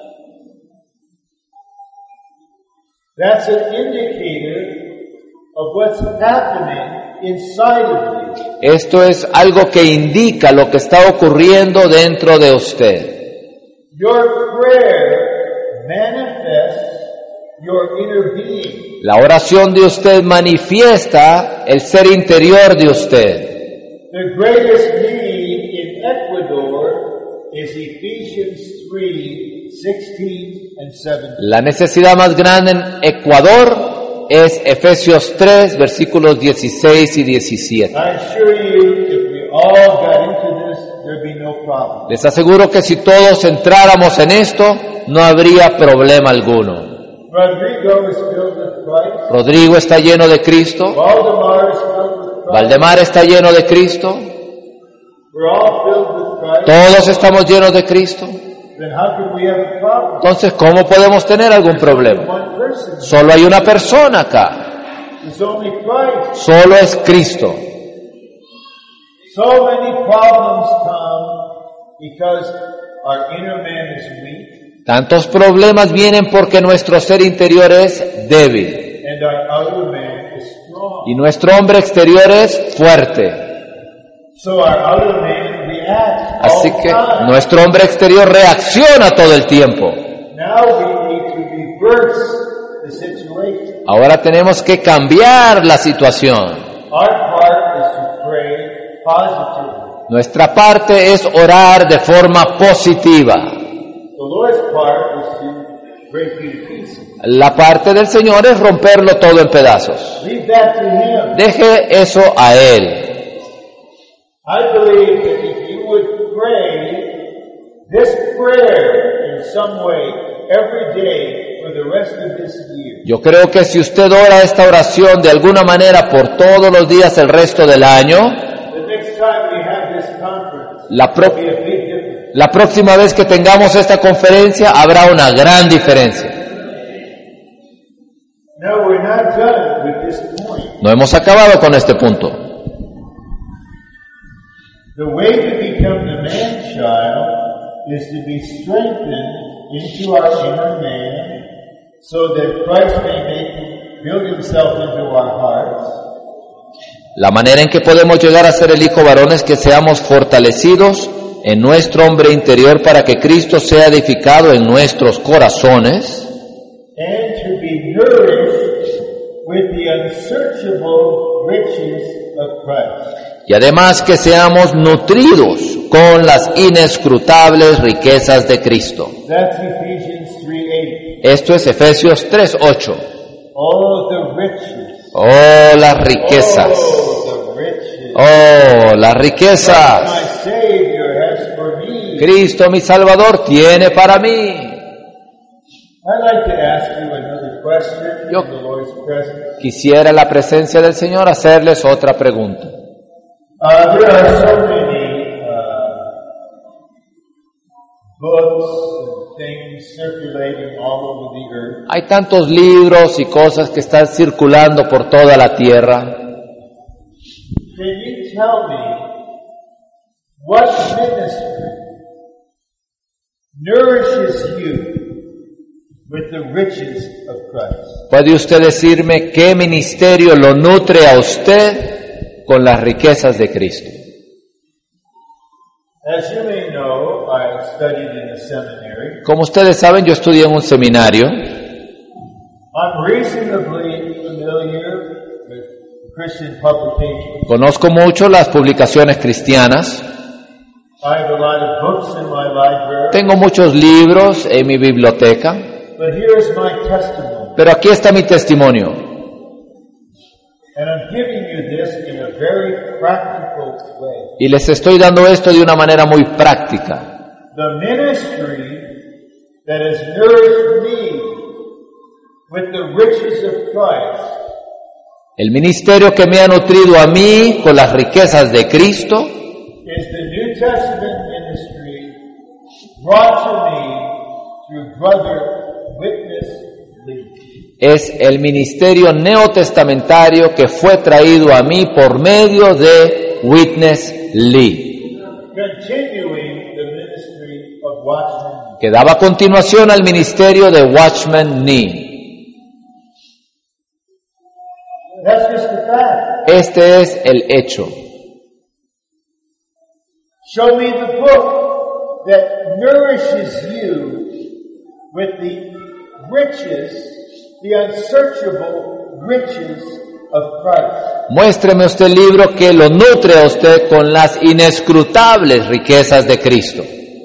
That's an indicator of what's happening inside of you. Esto es algo que indica lo que está ocurriendo dentro de usted. Your prayer manifests your inner being. La oración de usted manifiesta el ser interior de usted. The greatest need in Ecuador is Ephesians three, sixteen and seventeen. La necesidad más grande en Ecuador es Efesios tres, versículos dieciséis y diecisiete. I assure you, if we all got into this, there'd be no problem. Les aseguro que si todos entráramos en esto, no habría problema alguno. Rodrigo is filled with Christ. Rodrigo está lleno de Cristo, Valdemar is filled with Christ. Valdemar está lleno de Cristo, We're all filled with Christ. todos estamos llenos de Cristo. Then how could we have a problem? Entonces, ¿cómo podemos tener algún problema? One person. Solo hay una persona acá, It's only Christ. solo es Cristo. So many problems come because our inner man is weak Tantos problemas vienen porque nuestro ser interior es débil and our outer man is strong. y nuestro hombre exterior es fuerte. So our outer man reacts all Así the que time. nuestro hombre exterior reacciona todo el tiempo. Now we need to reverse the situation. Ahora tenemos que cambiar la situación. Our part is to pray positively. Nuestra parte es orar de forma positiva. The Lord's part is to break you to pieces. La parte del Señor es romperlo todo en pedazos. Leave that to Him. Deje eso a Él. I believe that if you would pray this prayer in some way every day for the rest of this year, Yo creo que si usted ora esta oración de alguna manera por todos los días el resto del año, the next time we have this conference, la, pro- will be a big difference. la próxima vez que tengamos esta conferencia habrá una gran diferencia. No, we're not done with this point. No hemos acabado con este punto. The way to become the man-child is to be strengthened into our inner man so that Christ may make, build himself into our hearts. La manera en que podemos llegar a ser el hijo varón es que seamos fortalecidos en nuestro hombre interior para que Cristo sea edificado en nuestros corazones. And to be nourished with the unsearchable riches of Christ. Y además que seamos nutridos con las inescrutables riquezas de Cristo. That's Ephesians three eight. Esto es Efesios tres ocho. Oh, the riches. Oh, las riquezas. Oh, the riches. Oh, las My riquezas. Savior has for me. Cristo mi Salvador tiene para mí. I'd like to ask you another question Yo- in the Lord's presence. Quisiera en la presencia del Señor hacerles otra pregunta. Uh, there are so many uh, books and things circulating all over the earth. Hay tantos libros y cosas que están circulando por toda la tierra. Can you tell me what ministry nourishes you with the riches of Christ? ¿Puede usted decirme qué ministerio lo nutre a usted con las riquezas de Cristo? As you may know, I studied in a seminary. Como ustedes saben, yo estudié en un seminario. I'm reasonably familiar with Christian publications. Conozco mucho las publicaciones cristianas. I have a lot of books in my library. Tengo muchos libros en mi biblioteca. But here's my testimony. Pero aquí está mi testimonio. And I'm giving you this in a very practical way. Y les estoy dando esto de una manera muy práctica. The ministry that has nourished me with the riches of Christ El ministerio que me ha nutrido a mí con las riquezas de Cristo is the New Testament ministry brought to me through Brother Witness Lee. es el ministerio neotestamentario que fue traído a mí por medio de Witness Lee, Continuing the ministry of Watchman. que daba continuación al ministerio de Watchman Nee. That's just the fact. Este es el hecho. Show me the book that nourishes you with the riches, the unsearchable riches of Christ. Muéstreme usted el libro que lo nutre a usted con las inescrutables riquezas de Cristo.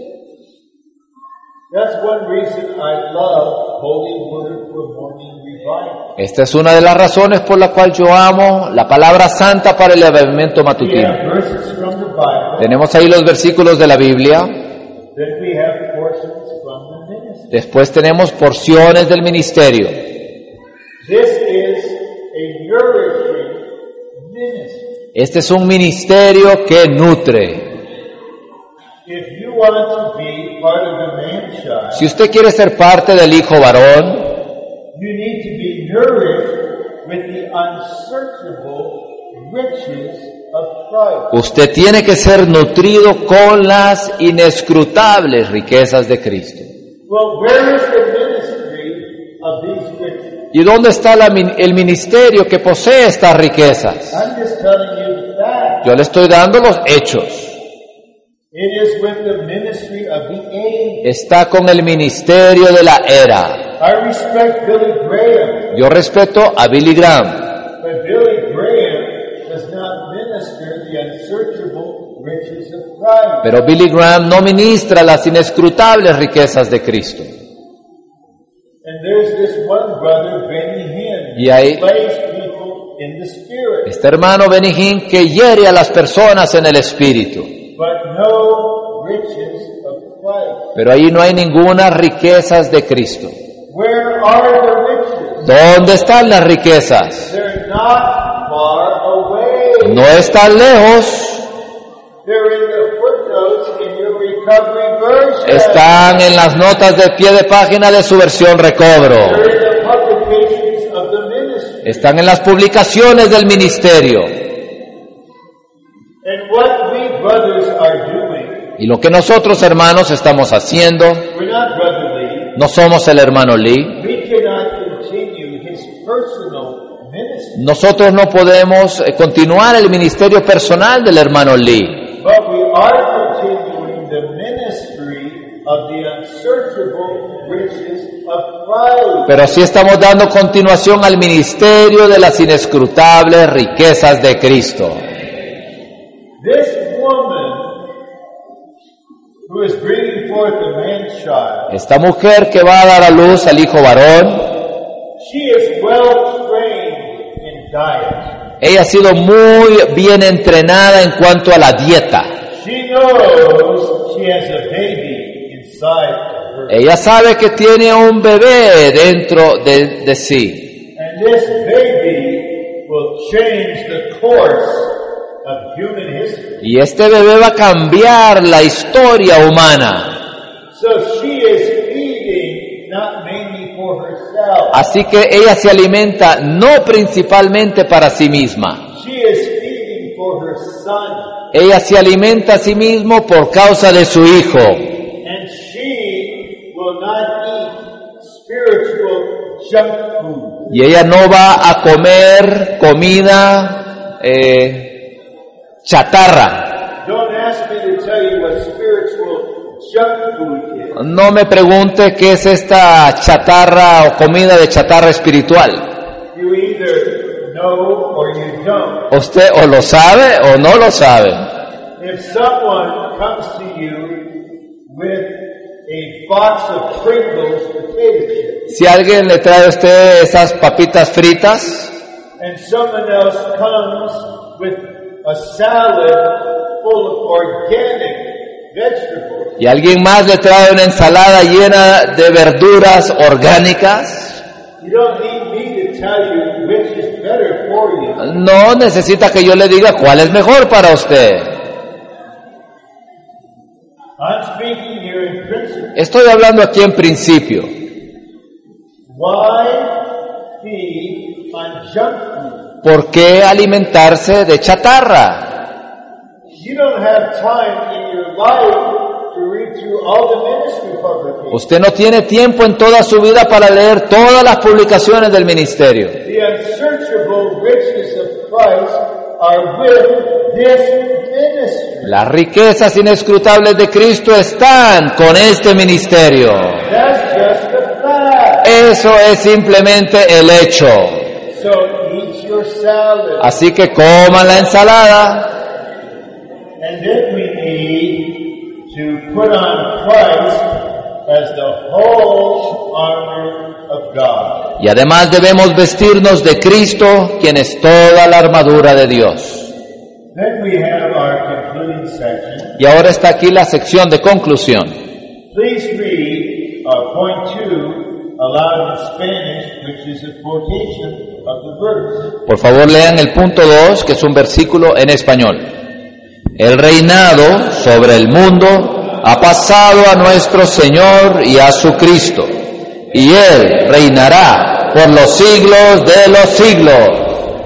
That's one reason I love Holy Word for Morning Revival. Esta es una de las razones por la cual yo amo la palabra santa para el avivamiento We matutino. have verses from the Bible, Tenemos ahí los versículos de la Biblia, then we have portions from the ministry. después tenemos porciones del ministerio. This is a nourishing ministry. Este es un ministerio que nutre. If you want to be part of the man-child, Si usted quiere ser parte del hijo varón, you need to be nourished with the unsearchable riches of Christ. usted tiene que ser nutrido con las inescrutables riquezas de Cristo. Well, where is the ministry of these riches? ¿Y dónde está la min- el ministerio que posee estas riquezas? I'm just telling you the fact. Yo le estoy dando los hechos. It is with the ministry of the age. Está con el ministerio de la era. I respect Billy Graham, Yo respeto a Billy Graham, but Billy Graham does not minister the unsearchable riches of Christ. pero Billy Graham no ministra las inescrutables riquezas de Cristo. And there's this one brother, Benny Hinn, Y ahí- who slays people in the spirit, Este hermano Benny Hinn que hiere a las personas en el espíritu, but no riches of Christ. pero ahí no hay ninguna riquezas de Cristo. Where are the riches? ¿Dónde están las riquezas? They're not far away. No están lejos, They're in the footnotes in your recovery version. están en las notas de pie de página de su versión recobro, They're in the publications of the ministry. están en las publicaciones del ministerio. And what we brothers are doing, Y lo que nosotros hermanos estamos haciendo, we're not Brother Lee. no somos el hermano Lee, We cannot continue his personal ministry. Nosotros no podemos eh, continuar el ministerio personal del hermano Lee, but we are continuing the ministry of the unsearchable riches of Christ. pero sí estamos dando continuación al ministerio de las inescrutables riquezas de Cristo. This woman who is bringing forth the man-child, Esta mujer que va a dar a luz al hijo varón, she is well trained in diet. ella ha sido muy bien entrenada en cuanto a la dieta. She knows she has a baby inside of her. Ella sabe que tiene un bebé dentro de, de sí. And this baby will change the course of human history. Y este bebé va a cambiar la historia humana. So she is feeding not mainly for herself. Así que ella se alimenta no principalmente para sí misma. She is feeding for her son. Ella se alimenta a sí mismo por causa de su hijo. And she will not eat spiritual junk food. Y ella no va a comer comida eh, chatarra. Don't ask me to tell you what spiritual junk food is. No me pregunte qué es esta chatarra o comida de chatarra espiritual. You either know or you don't. Usted o lo sabe o no lo sabe. If someone comes to you with a box of Pringles potato chips, Si alguien le trae a usted esas papitas fritas and someone else comes with a salad full of organic vegetables, y alguien más le trae una ensalada llena de verduras orgánicas, you don't need me to tell you which is better for you. no necesita que yo le diga cuál es mejor para usted. I'm speaking here in principle. Estoy hablando aquí en principio. Why feed on junk food? ¿Por qué alimentarse de chatarra? You don't have time in your life to read through all the ministry publications. Usted no tiene tiempo en toda su vida para leer todas las publicaciones del ministerio. The unsearchable riches of Christ are with this ministry. Las riquezas inescrutables de Cristo están con este ministerio. That's just a fact. Eso es simplemente el hecho. So eat your salad. Así que coman la ensalada. And then we need to put on Christ as the whole armor of God. Y además debemos vestirnos de Cristo, quien es toda la armadura de Dios. Then we have our concluding section. Y ahora está aquí la sección de conclusión. Please read uh, point two aloud in Spanish, which is a quotation of the verse. Por favor, lean el punto dos, que es un versículo en español. El reinado sobre el mundo ha pasado a nuestro Señor y a su Cristo, y Él reinará por los siglos de los siglos.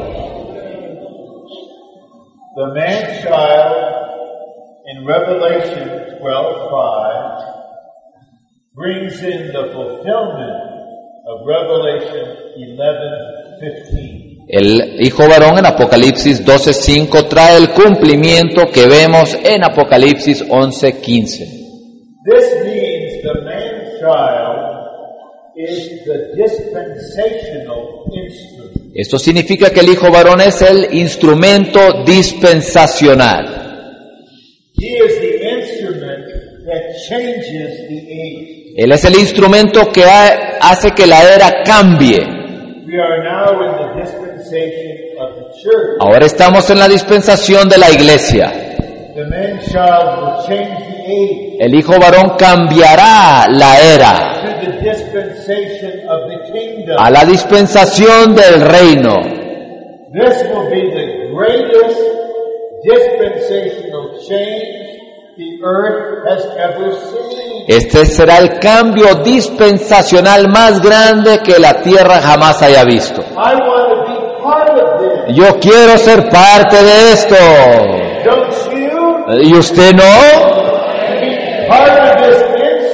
The man-child in Revelation twelve five brings in the fulfillment of Revelation eleven fifteen. El hijo varón en Apocalipsis doce cinco trae el cumplimiento que vemos en Apocalipsis once quince. This means the man-child is the dispensational instrument. Esto significa que el hijo varón es el instrumento dispensacional. He is the instrument that changes the age. Él es el instrumento que ha- hace que la era cambie. We are now in the dispensation of the church. Ahora estamos en la dispensación de la iglesia. The man-child will change the age El hijo varón cambiará la era to the dispensation of the kingdom. a la dispensación del reino. This will be the greatest dispensational change the earth has ever seen. Este será el cambio dispensacional más grande que la tierra jamás haya visto. I want to be part of this. Yo quiero ser parte de esto. Don't you? ¿Y usted no? To be part of this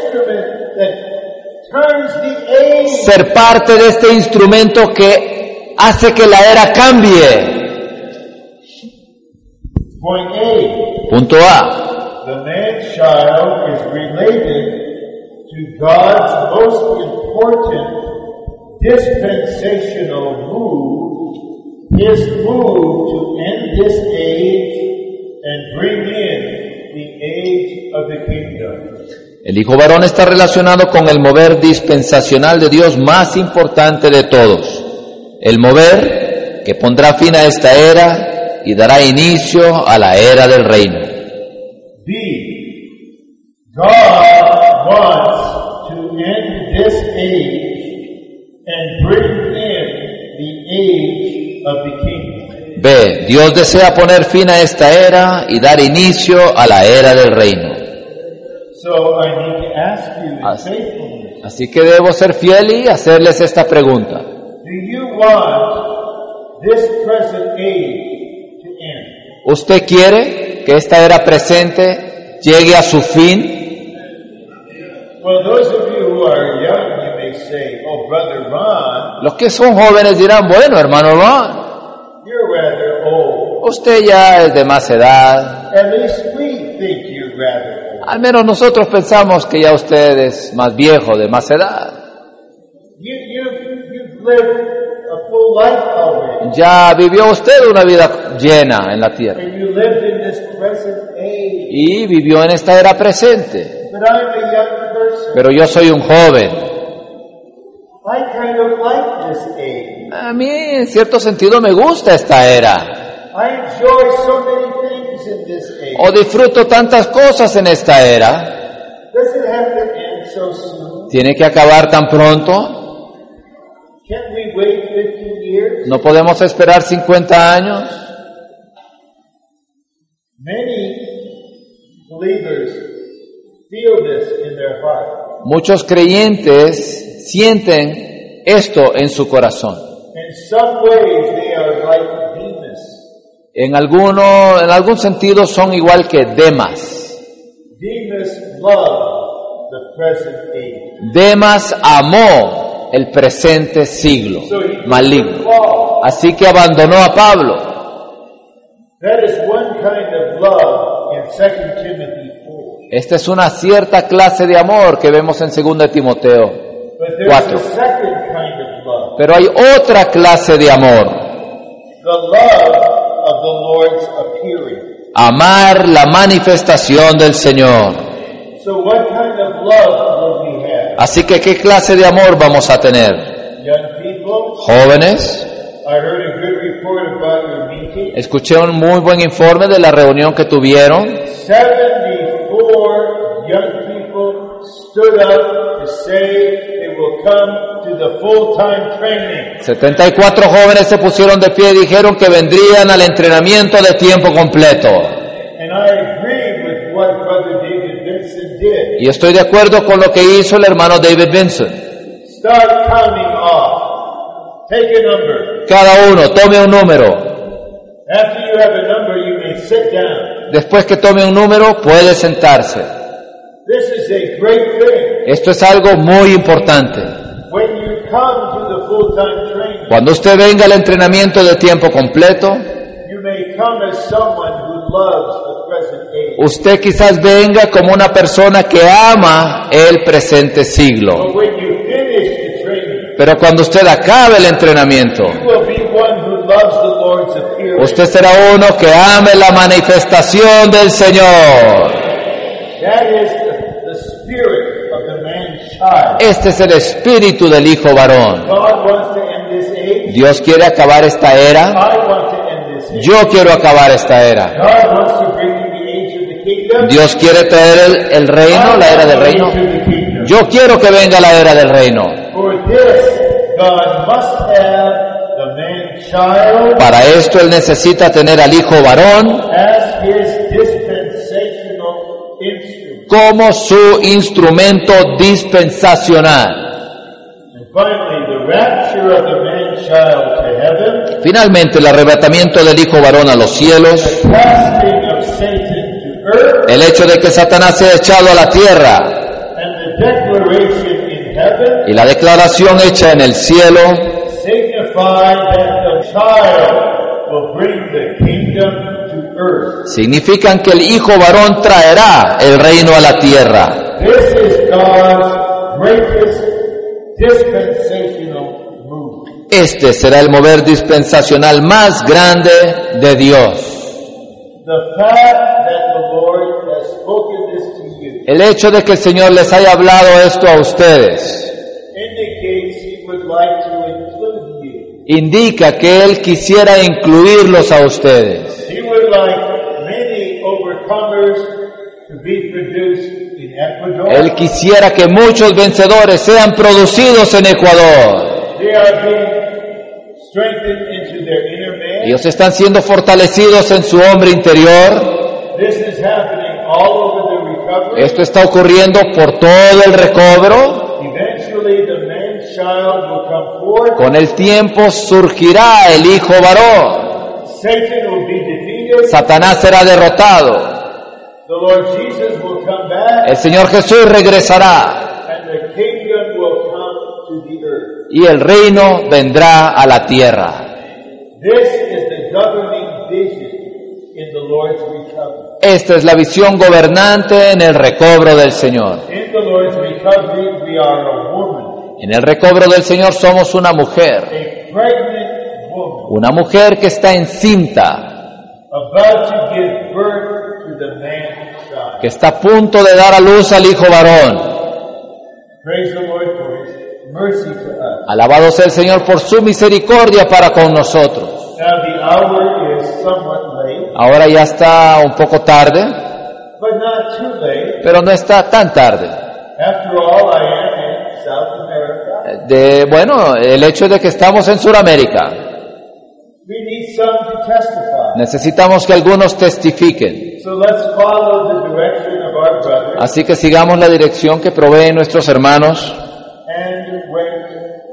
instrument that turns the age. Ser parte de este instrumento que hace que la era cambie. Point A. Punto A. The man-child is related to God's most important dispensational move, His move to end this age and bring in the age of the kingdom. El hijo varón está relacionado con el mover dispensacional de Dios más importante de todos. El mover que pondrá fin a esta era y dará inicio a la era del reino. B. God wants to end this age and bring in the age of the kingdom. B. Dios desea poner fin a esta era y dar inicio a la era del reino. So I need to ask you in Así, faithfulness, así que debo ser fiel y hacerles esta pregunta. do you want this present age to end? ¿Usted quiere que esta era presente llegue a su fin? Well, those of you who are young, you may say, oh, Brother Ron, Los que son jóvenes dirán, bueno, hermano Ron, you're rather old. usted ya es de más edad. At least we think you're rather old. Al menos nosotros pensamos que ya usted es más viejo, de más edad. You, you, you've lived a full life already. Ya vivió usted una vida llena en la tierra. And you lived in this present age. Y vivió en esta era presente. But I'm a young person. Pero yo soy un joven. I kind of like this age. A mí, en cierto sentido, me gusta esta era. I enjoy so many things in this age. O disfruto tantas cosas en esta era. Does it have to end so soon? ¿Tiene que acabar tan pronto? Can't we wait fifteen years? ¿No podemos esperar cincuenta años? Many believers feel this in their heart. Muchos creyentes sienten esto en su corazón. In some ways they are like Demas. En alguno, en algún sentido son igual que Demas. Demas loved the present age. Demas amó el presente siglo So he took maligno. the fall. Así que abandonó a Pablo. That is one kind of love in Second Timothy four. Esta es una cierta clase de amor que vemos en segunda de Timoteo But there's cuatro. a second kind of love. Pero hay otra clase de amor. The love of the Lord's appearing. Amar la manifestación del Señor. So what kind of love will we have? Así que, ¿qué clase de amor vamos a tener? Young people, Jóvenes, I heard a good report about your meeting. escuché un muy buen informe de la reunión que tuvieron. seventy-four young people stood up to say they will come to the full-time training. setenta y cuatro jóvenes se pusieron de pie y dijeron que vendrían al entrenamiento de tiempo completo. And I agree with what Brother David Vincent did. Y estoy de acuerdo con lo que hizo el hermano David Vincent. Start counting off. Take a number. Cada uno tome un número. After you have a number, you may sit down. Después que tome un número, puede sentarse. This is a great thing. Esto es algo muy importante. When you come to the full-time training, Cuando usted venga al entrenamiento de tiempo completo, you may come as someone who loves the present age. usted quizás venga como una persona que ama el presente siglo. But when you finish the training, Pero cuando usted acabe el entrenamiento, you will be one who loves the Lord's appearing. usted será uno que ame la manifestación del Señor. That is the, the spirit of the man-child. Este es el espíritu del hijo varón. God wants to end this age. Dios quiere acabar esta era. I want to end this age. Yo quiero acabar esta era. God wants to bring you the age of the kingdom. Dios quiere traer el, el reino, la era del reino. Yo quiero que venga la era del reino. For this, God must have the man-child Para esto Él necesita tener al hijo varón as his dispensational instrument. como su instrumento dispensacional. And finally, the rapture of the man-child to heaven, Finalmente, el arrebatamiento del hijo varón a los cielos, casting of Satan to earth, el hecho de que Satanás sea echado a la tierra and the declaration in heaven, y la declaración hecha en el cielo Satan signify that the child will bring the kingdom to earth. Significan que el hijo varón traerá el reino a la tierra. This is God's greatest dispensational move. Este será el mover dispensacional más grande de Dios. The fact that the Lord has spoken this to you El hecho de que el Señor les haya hablado esto a ustedes indicates He would like to include you. indica que Él quisiera incluirlos a ustedes. He would like many overcomers to be produced in Ecuador. Él quisiera que muchos vencedores sean producidos en Ecuador. They are being strengthened into their inner man. Ellos están siendo fortalecidos en su hombre interior. This is happening all over the recovery. Esto está ocurriendo por todo el recobro. Eventually the man-child will come forth. Con el tiempo surgirá el hijo varón. Satan will be defeated. Satanás será derrotado. The Lord Jesus will come back. El Señor Jesús regresará. And the kingdom will come to the earth. Y el reino vendrá a la tierra. This is the governing vision in the Lord's recovery. Esta es la visión gobernante en el recobro del Señor. In the Lord's recovery, we are a woman, En el recobro del Señor somos una mujer. a pregnant woman, Una mujer que está encinta, about to give birth to the man-child. que está a punto de dar a luz al hijo varón. Praise the Lord for His mercy to us. Alabado sea el Señor por su misericordia para con nosotros. Now the hour is somewhat late, Ahora ya está un poco tarde, but not too late. pero no está tan tarde. After all, I am in South America. De, bueno, el hecho de que estamos en Sudamérica, We need some to testify. necesitamos que algunos testifiquen. So let's follow the direction of our brothers. Así que sigamos la dirección que proveen nuestros hermanos. And when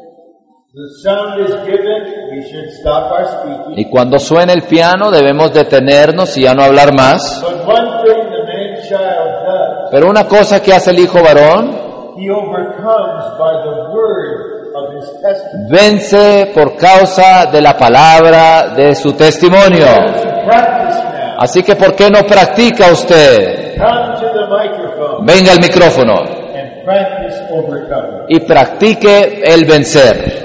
the sound is given, we should stop our speaking. Y cuando suene el piano debemos detenernos y ya no hablar más. But one thing the man-child does, Pero una cosa que hace el hijo varón, he overcomes by the word of his testimony. vence por causa de la palabra de su testimonio. To practice now. Así que ¿por qué no practica usted? Come to the microphone Venga al micrófono and practice overcoming. y practique el vencer.